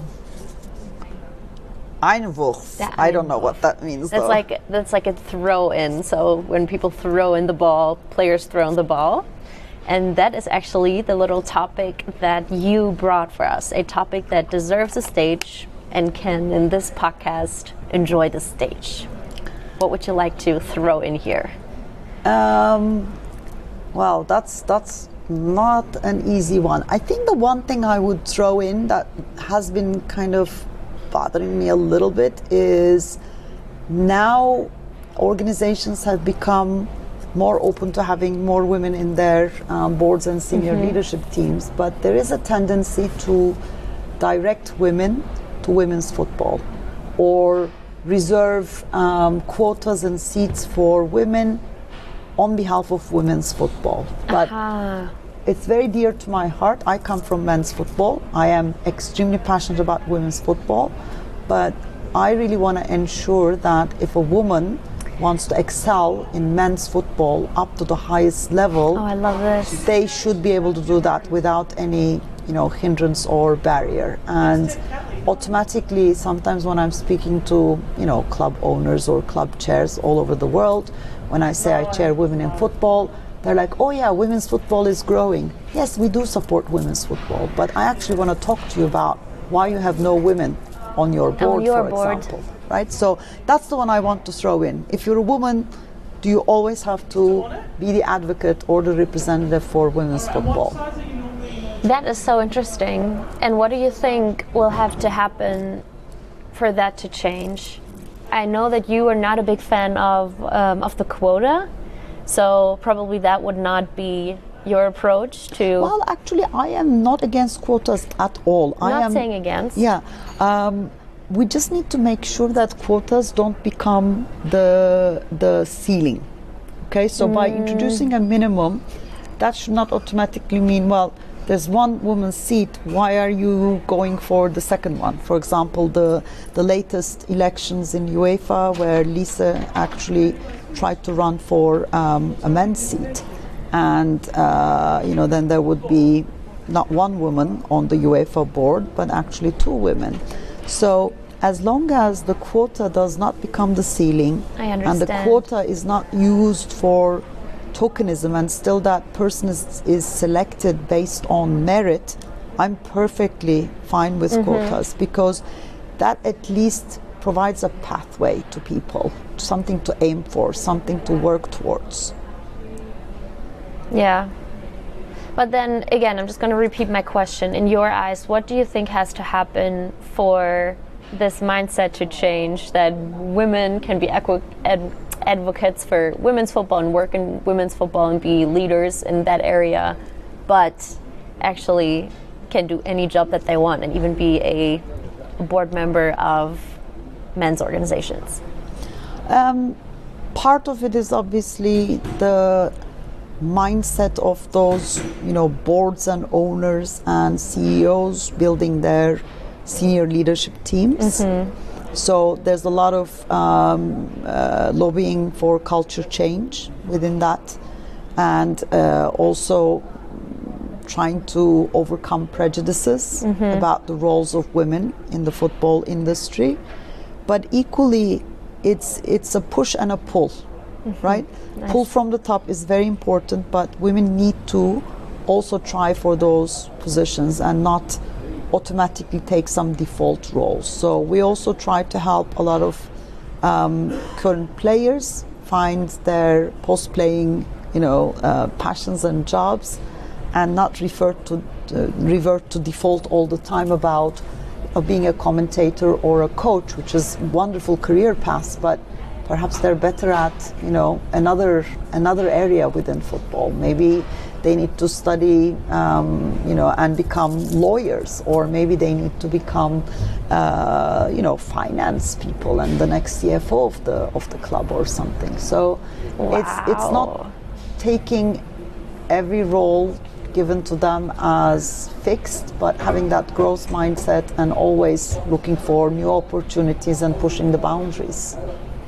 S1: Einwurf. I don't know what that means.
S3: That's
S1: though.
S3: like that's like a throw in. So when people throw in the ball, players throw in the ball. And that is actually the little topic that you brought for us, a topic that deserves a stage and can, in this podcast, enjoy the stage. What would you like to throw in here?
S1: Um, well, that's that's not an easy one. I think the one thing I would throw in that has been kind of bothering me a little bit is now organizations have become more open to having more women in their um, boards and senior mm-hmm. leadership teams, but there is a tendency to direct women to women's football, or reserve um, quotas and seats for women on behalf of women's football. But
S3: Aha.
S1: it's very dear to my heart. I come from men's football. I am extremely passionate about women's football, but I really want to ensure that if a woman wants to excel in men's football up to the highest level,
S3: Oh, I love this.
S1: they should be able to do that without any, you know, hindrance or barrier. And automatically, sometimes when I'm speaking to, you know, club owners or club chairs all over the world, when I say I chair women in football, they're like, oh yeah, women's football is growing. Yes, we do support women's football, but I actually want to talk to you about why you have no women on your board,
S3: your
S1: for
S3: board.
S1: example. Right? So that's the one I want to throw in. If you're a woman, do you always have to be the advocate or the representative for women's football?
S3: That is so interesting. And what do you think will have to happen for that to change? I know that you are not a big fan of um, of the quota, so probably that would not be your approach to.
S1: Well, actually, I am not against quotas at all.
S3: Not
S1: I am
S3: saying against.
S1: Yeah. Um, we just need to make sure that quotas don't become the the ceiling. Okay, so mm. by introducing a minimum, that should not automatically mean, well, there's one woman's seat, why are you going for the second one? For example, the the latest elections in UEFA, where Lisa actually tried to run for um, a men's seat, and uh, you know, then there would be not one woman on the UEFA board, but actually two women. So as long as the quota does not become the ceiling,
S3: I
S1: and the
S3: understand.
S1: quota is not used for tokenism, and still that person is, is selected based on merit, I'm perfectly fine with mm-hmm. quotas, because that at least provides a pathway to people, something to aim for, something to work towards.
S3: Yeah. But then again, I'm just going to repeat my question. In your eyes, what do you think has to happen for this mindset to change, that women can be equi- ad- advocates for women's football and work in women's football and be leaders in that area, but actually can do any job that they want and even be a board member of men's organizations?
S1: Um, part of it is obviously the mindset of those, you know, boards and owners and C E Os building their senior leadership teams. Mm-hmm. So there's a lot of um, uh, lobbying for culture change within that, and uh, also trying to overcome prejudices mm-hmm. about the roles of women in the football industry. But equally, it's it's a push and a pull, mm-hmm. right? Nice. Pull from the top is very important, but women need to also try for those positions and not automatically take some default roles. So we also try to help a lot of um, current players find their post-playing, you know, uh, passions and jobs, and not refer to uh, revert to default all the time about uh, being a commentator or a coach, which is wonderful career paths, but perhaps they're better at, you know, another another area within football. Maybe they need to study, um, you know, and become lawyers, or maybe they need to become, uh, you know, finance people and the next C F O of the of the club or something. So
S3: wow.
S1: it's it's not taking every role given to them as fixed, but having that growth mindset and always looking for new opportunities and pushing the boundaries.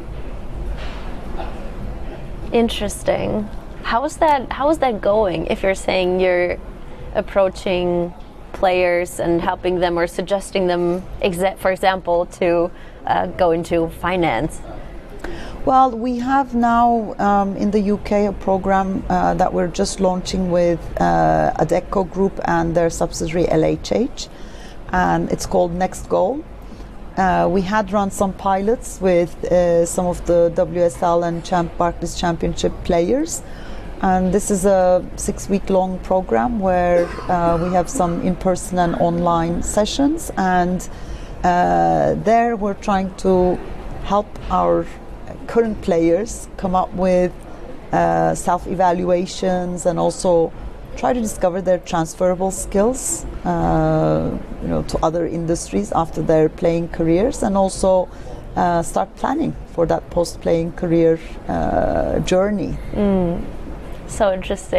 S3: Interesting. How is that? How is that going? If you're saying you're approaching players and helping them or suggesting them, exa- for example, to uh, go into finance.
S1: Well, we have now um, in the U K a program uh, that we're just launching with uh, Adecco Group and their subsidiary L H H, and it's called Next Goal. Uh, we had run some pilots with uh, some of the W S L and Champ- Barclays Championship players, and this is a six-week-long program where uh, we have some in-person and online sessions, and uh, there we're trying to help our current players come up with uh, self-evaluations and also try to discover their transferable skills, uh, you know, to other industries after their playing careers, and also uh, start planning for that post-playing career uh, journey.
S3: Mm. So interesting.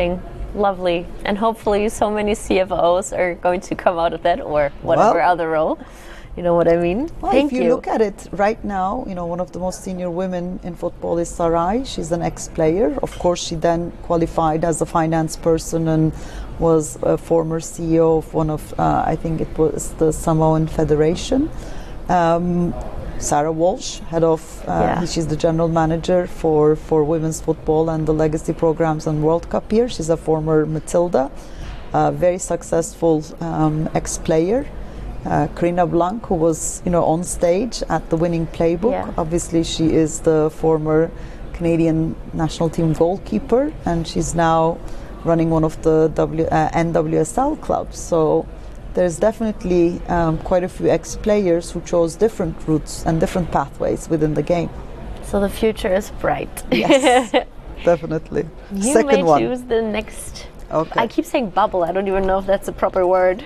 S3: Lovely. And hopefully so many C F Os are going to come out of that, or whatever
S1: Well,
S3: other role. You know what I mean?
S1: Well,
S3: Thank
S1: if you,
S3: you.
S1: look at it right now, you know, one of the most senior women in football is Sarai. She's an ex-player. Of course, she then qualified as a finance person and was a former C E O of one of, uh, I think it was the Samoan Federation. Um, Sarah Walsh, head of, uh,
S3: Yeah.
S1: she's the general manager for, for women's football and the legacy programs and World Cup here. She's a former Matilda, uh, very successful um, ex-player. Uh, Karina Blanc, who was, you know, on stage at the winning playbook.
S3: Yeah.
S1: Obviously, she is the former Canadian national team goalkeeper, and she's now running one of the w, uh, N W S L clubs. So there's definitely um, quite a few ex-players who chose different routes and different pathways within the game.
S3: So the future is bright.
S1: Yes, definitely.
S3: You
S1: Second
S3: may
S1: one.
S3: choose the next.
S1: Okay.
S3: I keep saying bubble. I don't even know if that's a proper word.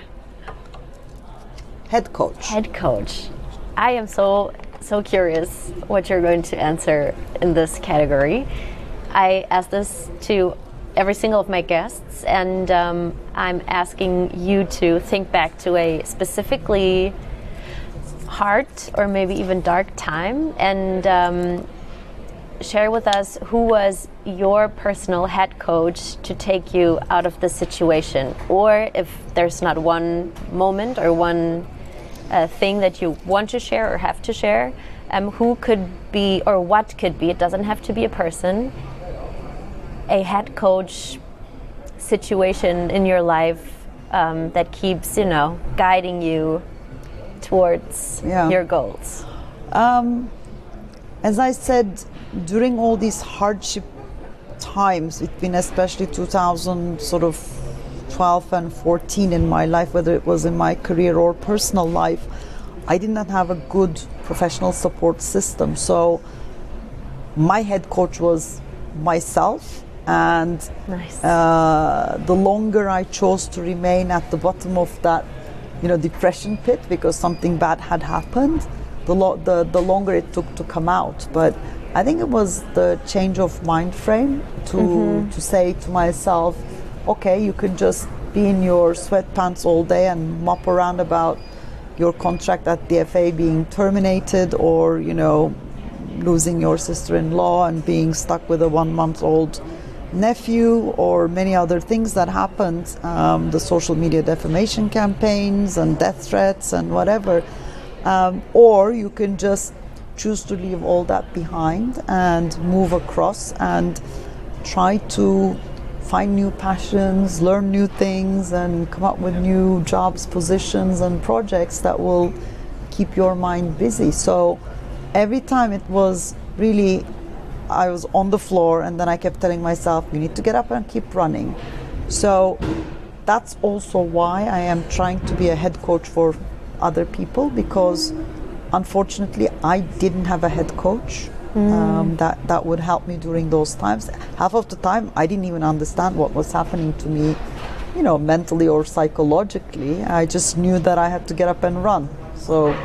S1: Head coach.
S3: Head coach. I am so so curious what you're going to answer in this category. I asked this to every single of my guests, and um, I'm asking you to think back to a specifically hard or maybe even dark time, and um, share with us who was your personal head coach to take you out of the situation, or if there's not one moment or one uh, thing that you want to share or have to share, um, who could be or what could be, it doesn't have to be a person, a head coach situation in your life um, that keeps, you know, guiding you towards
S1: Yeah.
S3: your goals.
S1: Um, as I said, during all these hardship times, between especially two thousand sort of twelve and fourteen in my life, whether it was in my career or personal life, I did not have a good professional support system. So my head coach was myself, and
S3: Nice.
S1: uh, the longer I chose to remain at the bottom of that, you know, depression pit because something bad had happened, the, lo- the the longer it took to come out. But I think it was the change of mind frame to
S3: Mm-hmm.
S1: to say to myself, okay, you can just be in your sweatpants all day and mop around about your contract at the F A being terminated, or, you know, losing your sister-in-law and being stuck with a one-month-old nephew, or many other things that happened, um, the social media defamation campaigns and death threats and whatever. Um, or you can just choose to leave all that behind and move across and try to find new passions, learn new things, and come up with new jobs, positions, and projects that will keep your mind busy. So every time it was really, I was on the floor, and then I kept telling myself, you need to get up and keep running. So that's also why I am trying to be a head coach for other people, because unfortunately I didn't have a head coach um, that, that would help me during those times. Half of the time I didn't even understand what was happening to me, you know, mentally or psychologically. I just knew that I had to get up and run. So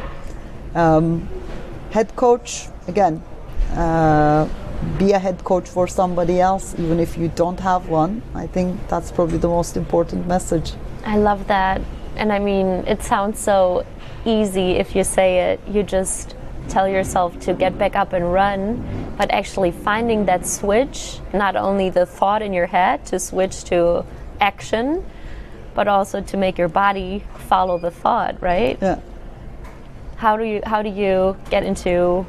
S1: um, head coach, again, uh, be a head coach for somebody else, even if you don't have one. I think that's probably the most important message.
S3: I love that. And I mean, it sounds so easy if you say it. You just tell yourself to get back up and run, but actually finding that switch, not only the thought in your head to switch to action, but also to make your body follow the thought, right?
S1: Yeah.
S3: How do you how do you get into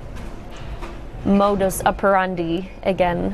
S3: modus operandi again?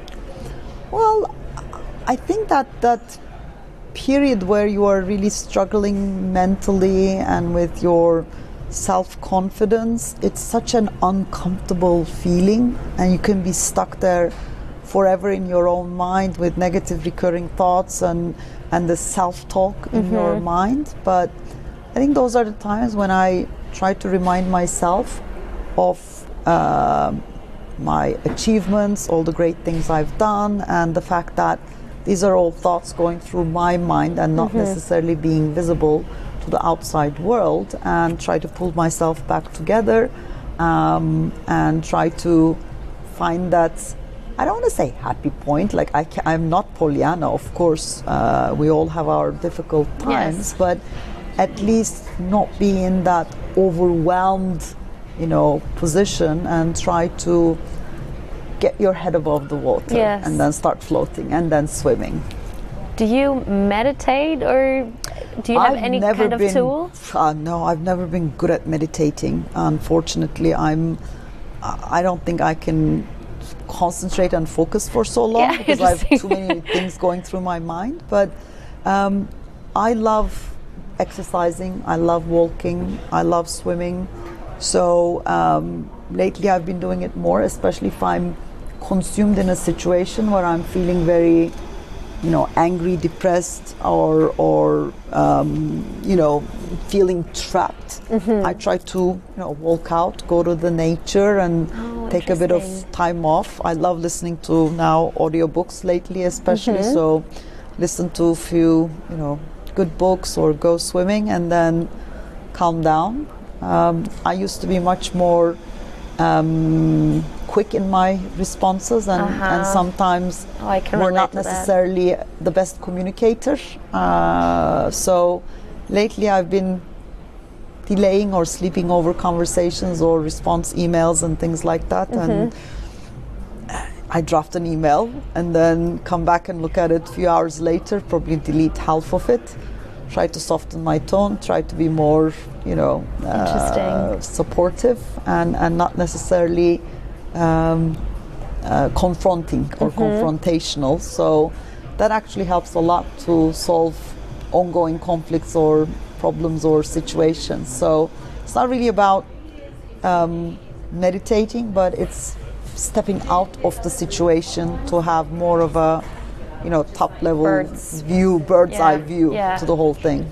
S1: Well, I think that that period where you are really struggling mentally and with your self-confidence, it's such an uncomfortable feeling, and you can be stuck there forever in your own mind with negative recurring thoughts and and the self-talk in
S3: Mm-hmm.
S1: your mind. But I think those are the times when I try to remind myself of uh, my achievements, all the great things I've done, and the fact that these are all thoughts going through my mind and not
S3: Mm-hmm.
S1: necessarily being visible to the outside world, and try to pull myself back together um, and try to find that I don't want to say happy point. Like I ca- I'm not Pollyanna, of course. Uh, we all have our difficult times,
S3: Yes.
S1: but at least not be in that overwhelmed, you know, position, and try to get your head above the water,
S3: Yes.
S1: and then start floating, and then swimming.
S3: Do you meditate, or do you have
S1: I've
S3: any
S1: never
S3: kind of
S1: been,
S3: tool?
S1: Uh, no, I've never been good at meditating. Unfortunately, I'm. I don't think I can concentrate and focus for so long
S3: Yeah,
S1: because I have
S3: interesting.
S1: too many things going through my mind. But um, I love exercising. I love walking. I love swimming. So um, lately, I've been doing it more, especially if I'm consumed in a situation where I'm feeling very, you know, angry, depressed, or or um, you know, feeling trapped.
S3: Mm-hmm.
S1: I try to, you know, walk out, go to the nature, and
S3: Oh,
S1: take a bit of
S3: interesting.
S1: time off. I love listening to now audiobooks lately, especially.
S3: Mm-hmm.
S1: So, listen to a few, you know, good books, or go swimming, and then calm down. Um, I used to be much more um, quick in my responses, and,
S3: Uh-huh.
S1: and sometimes
S3: Oh, I can
S1: we're
S3: relate
S1: not
S3: to that.
S1: necessarily the best communicator. Uh, so lately I've been delaying or sleeping over conversations or response emails and things like that.
S3: Mm-hmm.
S1: And I draft an email and then come back and look at it a few hours later, probably delete half of it, try to soften my tone, try to be more, you know, uh,
S3: Interesting.
S1: supportive, and, and not necessarily um, uh, confronting or
S3: Mm-hmm.
S1: confrontational. So that actually helps a lot to solve ongoing conflicts or problems or situations. So it's not really about um, meditating, but it's stepping out of the situation to have more of a, you know, top level
S3: Birds.
S1: view, bird's
S3: Yeah,
S1: eye view
S3: yeah.
S1: to the whole thing.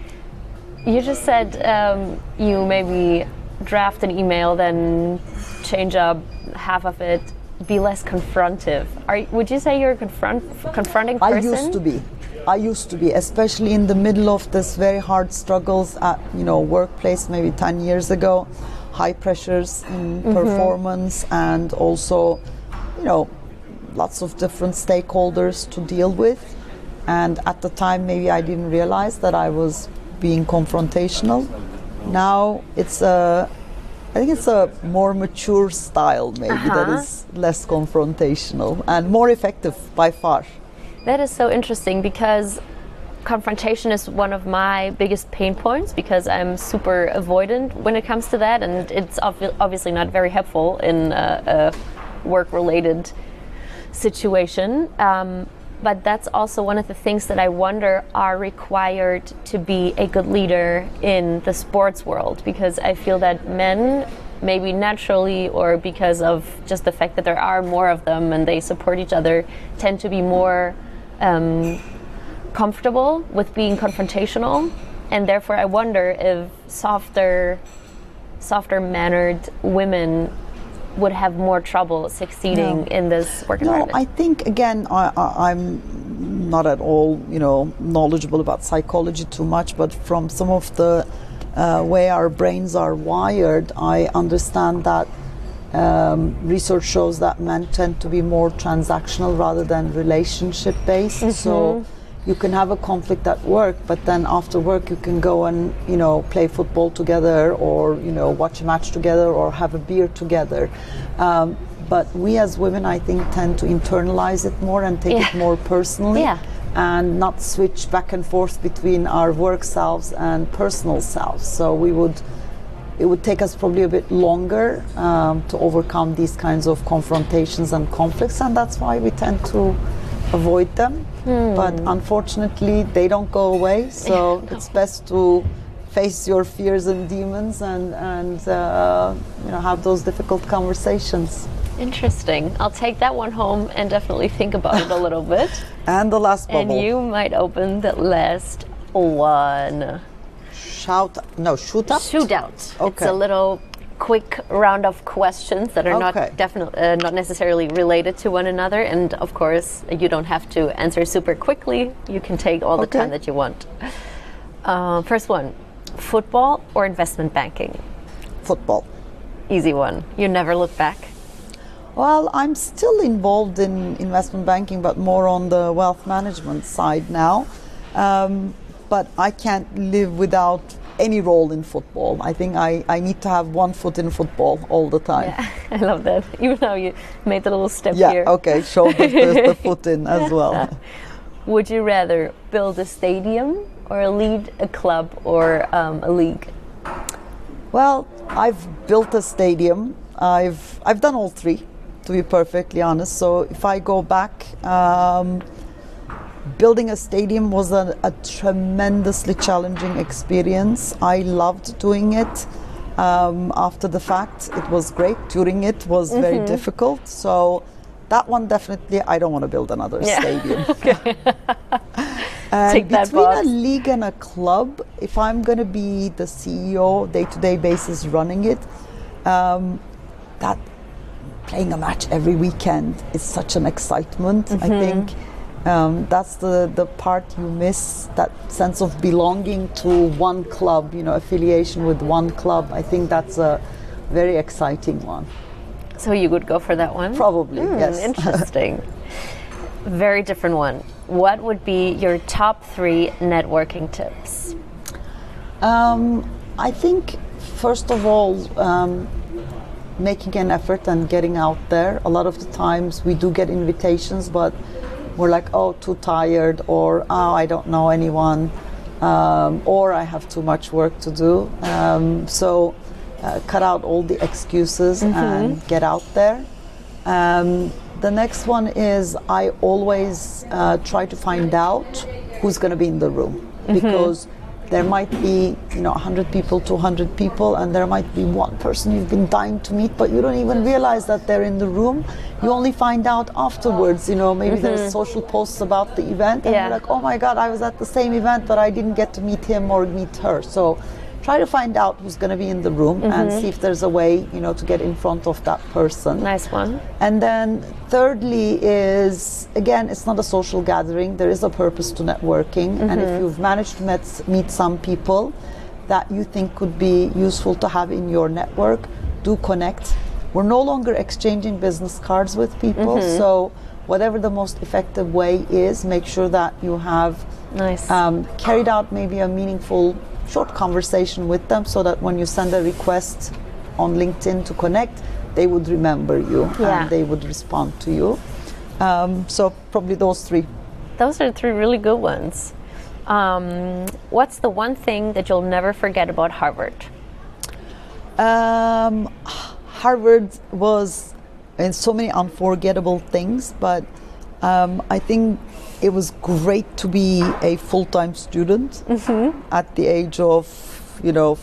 S3: You just said um, you maybe draft an email, then change up half of it, be less confrontive. Are would you say you're a confront confronting
S1: I
S3: person?
S1: used to be. I used to be, especially in the middle of this very hard struggles at, you know, workplace maybe ten years ago, high pressures in performance, and also, you know, lots of different stakeholders to deal with. And at the time, maybe I didn't realize that I was being confrontational. Now it's a, I think it's a more mature style, maybe, that
S3: Uh-huh.
S1: is less confrontational and more effective by far.
S3: That is so interesting, because confrontation is one of my biggest pain points, because I'm super avoidant when it comes to that, and it's obvi- obviously not very helpful in a, a work-related situation. Um, but that's also one of the things that I wonder are required to be a good leader in the sports world, because I feel that men, maybe naturally or because of just the fact that there are more of them and they support each other, tend to be more um, comfortable with being confrontational, and therefore I wonder if softer, softer mannered women would have more trouble succeeding
S1: No.
S3: in this work
S1: No,
S3: environment.
S1: I think again, I, I, I'm not at all, you know, knowledgeable about psychology too much, but from some of the uh, way our brains are wired, I understand that um, research shows that men tend to be more transactional rather than relationship based. So you can have a conflict at work, but then after work you can go and, you know, play football together, or, you know, watch a match together, or have a beer together. Um, but we as women, I think, tend to internalize it more and take
S3: Yeah.
S1: it more personally,
S3: Yeah.
S1: and not switch back and forth between our work selves and personal selves. So we would, it would take us probably a bit longer um, to overcome these kinds of confrontations and conflicts, and that's why we tend to avoid them. But unfortunately, they don't go away. So it's best to face your fears and demons, and and uh, you know, have those difficult conversations.
S3: Interesting. I'll take that one home and definitely think about it a little bit.
S1: And the last bubble.
S3: And you might open the last one.
S1: Shout, no, shoot up.
S3: Shootout. It's
S1: Okay.
S3: a little quick round of questions that are
S1: Okay.
S3: not definitely uh, not necessarily related to one another, and of course you don't have to answer super quickly. You can take all the
S1: Okay.
S3: time that you want. Uh, first one: football or investment banking?
S1: Football.
S3: Easy one. You never look back.
S1: Well, I'm still involved in investment banking, but more on the wealth management side now. Um, but I can't live without any role in football. I think I, I need to have one foot in football all the time.
S3: Yeah, I love that. Even though you made the little step
S1: yeah,
S3: here.
S1: okay, show the, the, the foot in as well.
S3: Would you rather build a stadium or lead a club or um, a league?
S1: Well, I've built a stadium. I've I've done all three, to be perfectly honest. So if I go back, um, building a stadium was a, a tremendously challenging experience. I loved doing it. Um, after the fact, it was great. During it was mm-hmm. very difficult. So that one definitely, I don't want to build another yeah. stadium. And
S3: Take that
S1: between
S3: box.
S1: a league and a club, if I'm going to be the C E O, day-to-day basis running it, um, that playing a match every weekend is such an excitement. Mm-hmm. I think um, that's the, the part you miss, that sense of belonging to one club, you know, affiliation with one club. I think that's a very exciting one.
S3: So you would go for that one?
S1: Probably,
S3: mm,
S1: yes.
S3: Interesting. Very different one. What would be your top three networking tips?
S1: Um, I think, first of all, um, making an effort and getting out there. A lot of the times we do get invitations, but we're like, oh, too tired, or oh, I don't know anyone, um, or I have too much work to do. Um, so uh, cut out all the excuses mm-hmm. and get out there. Um, the next one is I always uh, try to find out who's going to be in the room, mm-hmm. because there might be, you know, one hundred people, two hundred people, and there might be one person you've been dying to meet, but you don't even realize that they're in the room. You only find out afterwards, you know, maybe mm-hmm. there's social posts about the event, and yeah. you're like, oh my God, I was at the same event, but I didn't get to meet him or meet her. So try to find out who's going to be in the room mm-hmm. and see if there's a way, you know, to get in front of that person.
S3: Nice one.
S1: And then thirdly is, again, it's not a social gathering. There is a purpose to networking. Mm-hmm. And if you've managed to met, meet some people that you think could be useful to have in your network, do connect. We're no longer exchanging business cards with people. Mm-hmm. So whatever the most effective way is, make sure that you have
S3: nice.
S1: um, carried out maybe a meaningful short conversation with them, so that when you send a request on LinkedIn to connect, they would remember you
S3: yeah.
S1: and they would respond to you. Um, so probably those three.
S3: Those are three really good ones. Um, what's the one thing that you'll never forget about Harvard?
S1: Um, Harvard was in so many unforgettable things, but um, I think it was great to be a full-time student mm-hmm. at the age of, you know,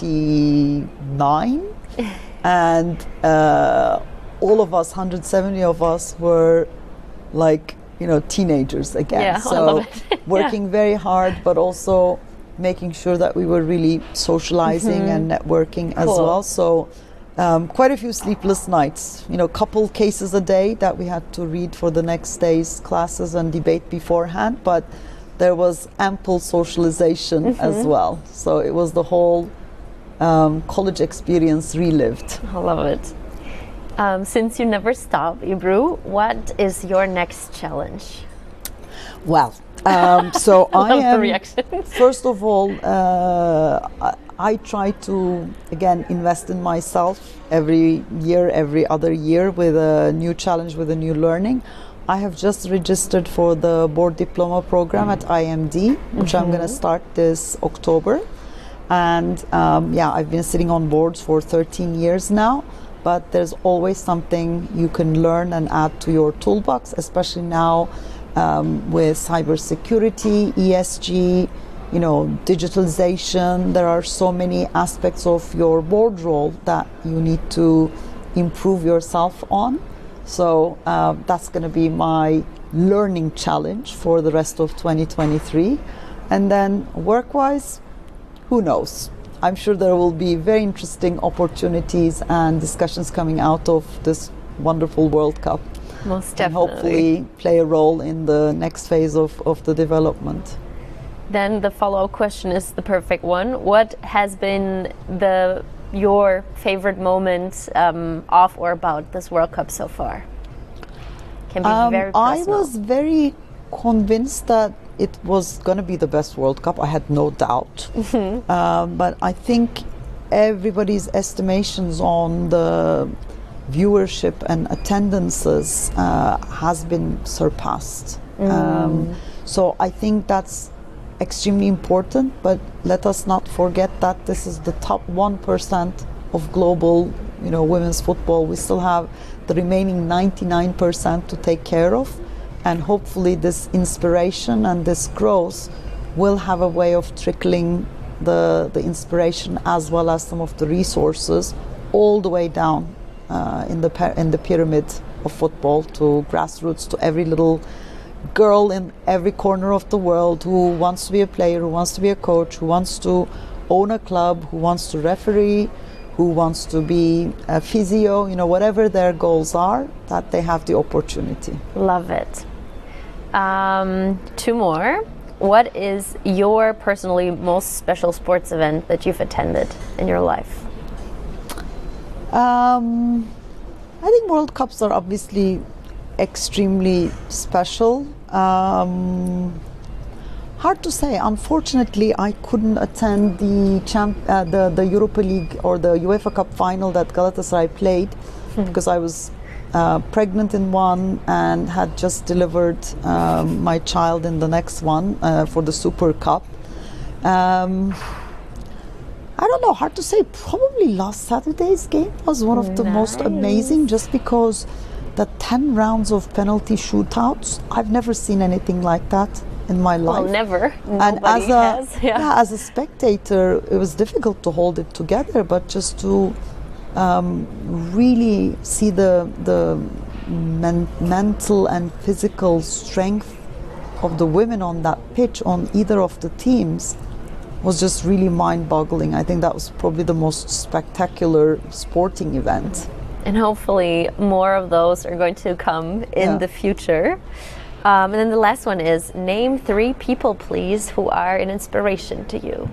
S1: forty-nine. And uh, all of us, one hundred seventy of us, were like, you know, teenagers again.
S3: Yeah,
S1: so
S3: I love it.
S1: working
S3: yeah.
S1: very hard, but also making sure that we were really socializing mm-hmm. and networking cool. as well. So Um, quite a few sleepless nights, you know, couple cases a day that we had to read for the next day's classes and debate beforehand, but there was ample socialization mm-hmm. as well. So it was the whole um, college experience relived.
S3: I love it. Um, since you never stop, Ebru, what is your next challenge?
S1: Well, um, so I, I am,
S3: reaction.
S1: first of all, uh, I, I try to, again, invest in myself every year, every other year with a new challenge, with a new learning. I have just registered for the board diploma program at I M D, which mm-hmm. I'm going to start this October. And um, yeah, I've been sitting on boards for thirteen years now, but there's always something you can learn and add to your toolbox, especially now um, with cybersecurity, E S G, you know, digitalization. There are so many aspects of your board role that you need to improve yourself on. So uh, that's going to be my learning challenge for the rest of twenty twenty-three. And then work-wise, who knows? I'm sure there will be very interesting opportunities and discussions coming out of this wonderful World Cup.
S3: Most definitely.
S1: And hopefully play a role in the next phase of, of the development.
S3: Then the follow-up question is the perfect one. What has been the your favorite moment um, of or about this World Cup so far? Can be
S1: Um,
S3: very
S1: I
S3: personal.
S1: was very convinced that it was going to be the best World Cup. I had no doubt. Um, but I think everybody's estimations on the viewership and attendances uh, has been surpassed. Um, so I think that's extremely important, but let us not forget that this is the top one percent of global, you know, women's football. We still have the remaining ninety-nine percent to take care of, and hopefully this inspiration and this growth will have a way of trickling the, the inspiration as well as some of the resources all the way down uh, in the in the pyramid of football, to grassroots, to every little girl in every corner of the world who wants to be a player, who wants to be a coach, who wants to own a club, who wants to referee, who wants to be a physio, you know, whatever their goals are, that they have the opportunity.
S3: Love it. Um, two more. What is your personally most special sports event that you've attended in your life?
S1: Um, I think World Cups are obviously extremely special. Um, hard to say. Unfortunately, I couldn't attend the champ, uh, the the Europa League or the UEFA Cup final that Galatasaray played because I was uh, pregnant in one and had just delivered um, my child in the next one uh, for the Super Cup. Um, I don't know, hard to say. Probably last Saturday's game was one of the most
S3: Nice.
S1: amazing, just because the ten rounds of penalty shootouts, I've never seen anything like that in my life.
S3: Well, never.
S1: And
S3: Nobody
S1: as a
S3: has. Yeah.
S1: as a spectator, it was difficult to hold it together, but just to um, really see the the men- mental and physical strength of the women on that pitch on either of the teams was just really mind-boggling. I think that was probably the most spectacular sporting event.
S3: And hopefully more of those are going to come in
S1: Yeah.
S3: the future. Um, and then the last one is, name three people, please, who are an inspiration to you.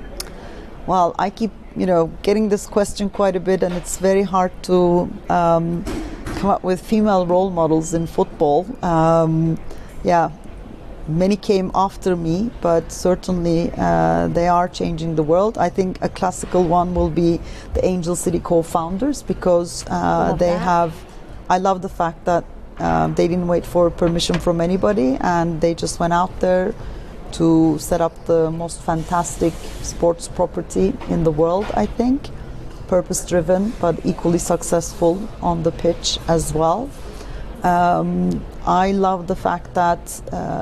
S1: Well, I keep, you know, getting this question quite a bit, and it's very hard to um, come up with female role models in football. Um, yeah, many came after me, but certainly uh, they are changing the world. I think a classical one will be the Angel City co-founders, because uh,
S3: Love
S1: they
S3: that.
S1: have, I love the fact that um, they didn't wait for permission from anybody, and they just went out there to set up the most fantastic sports property in the world, I think. Purpose-driven, but equally successful on the pitch as well. Um, I love the fact that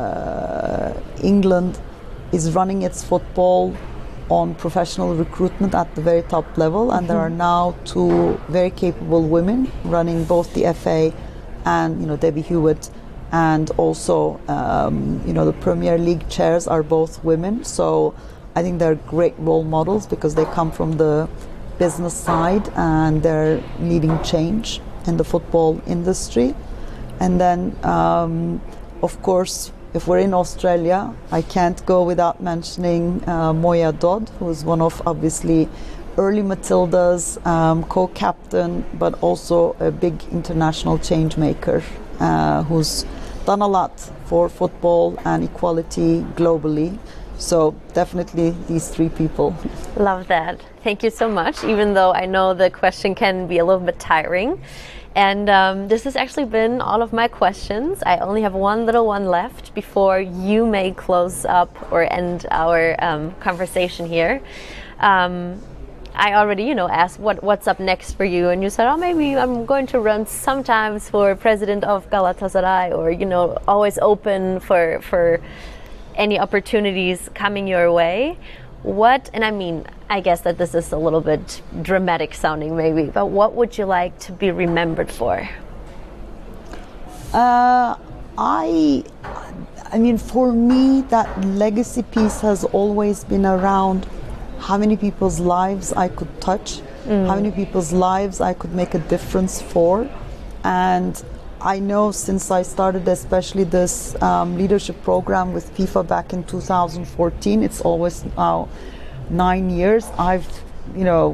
S1: uh, England is running its football on professional recruitment at the very top level, and there are now two very capable women running both the F A and, you know, Debbie Hewitt, and also um, you know, the Premier League chairs are both women. So I think they're great role models because they come from the business side and they're leading change in the football industry. And then, um, of course, if we're in Australia, I can't go without mentioning uh, Moya Dodd, who is one of, obviously, early Matildas, um, co-captain, but also a big international change maker, uh, who's done a lot for football and equality globally. So definitely these three people.
S3: Love that. Thank you so much, even though I know the question can be a little bit tiring. And um, this has actually been all of my questions. I only have one little one left before you may close up or end our um, conversation here. Um, I already, you know, asked what what's up next for you, and you said, oh, maybe I'm going to run sometimes for president of Galatasaray, or, you know, always open for for any opportunities coming your way. What, and I mean, I guess that this is a little bit dramatic sounding maybe, but what would you like to be remembered for?
S1: Uh, I, I mean, for me, that legacy piece has always been around how many people's lives I could touch, mm. how many people's lives I could make a difference for. And I know since I started especially this um, leadership program with FIFA back in two thousand fourteen, it's always now nine years, I've, you know,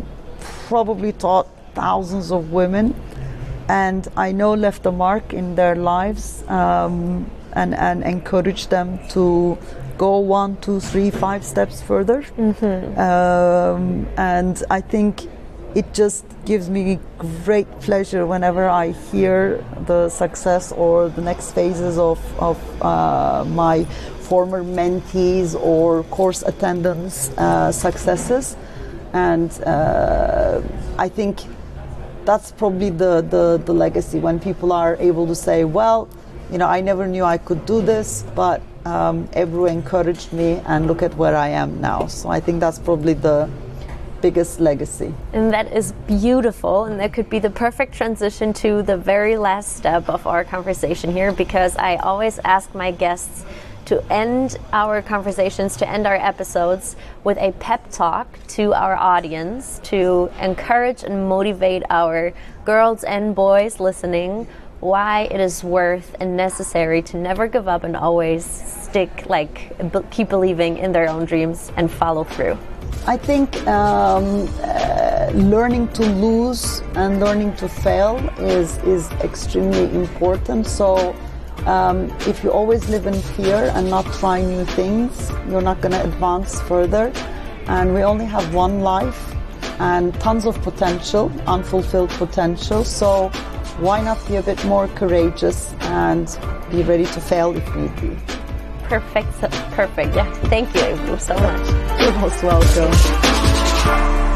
S1: probably taught thousands of women, and I know left a mark in their lives, um, and, and encouraged them to go one, two, three, five steps further. Mm-hmm. Um, and I think it just gives me great pleasure whenever I hear the success or the next phases of, of uh, my former mentees or course attendants' uh, successes. And uh, I think that's probably the, the, the legacy, when people are able to say, well, you know, I never knew I could do this, but um, Ebru encouraged me, and look at where I am now. So I think that's probably the biggest legacy.
S2: And that is beautiful, and that could be the perfect transition to the very last step of our conversation here, because I always ask my guests to end our conversations, to end our episodes with a pep talk to our audience, to encourage and motivate our girls and boys listening why it is worth and necessary to never give up and always stick, like, keep believing in their own dreams and follow through.
S1: I think um, uh, learning to lose and learning to fail is, is extremely important. So um, if you always live in fear and not try new things, you're not going to advance further. And we only have one life and tons of potential, unfulfilled potential. So why not be a bit more courageous and be ready to fail if need be?
S2: Perfect, perfect. Yeah, thank you so much.
S1: You're most welcome.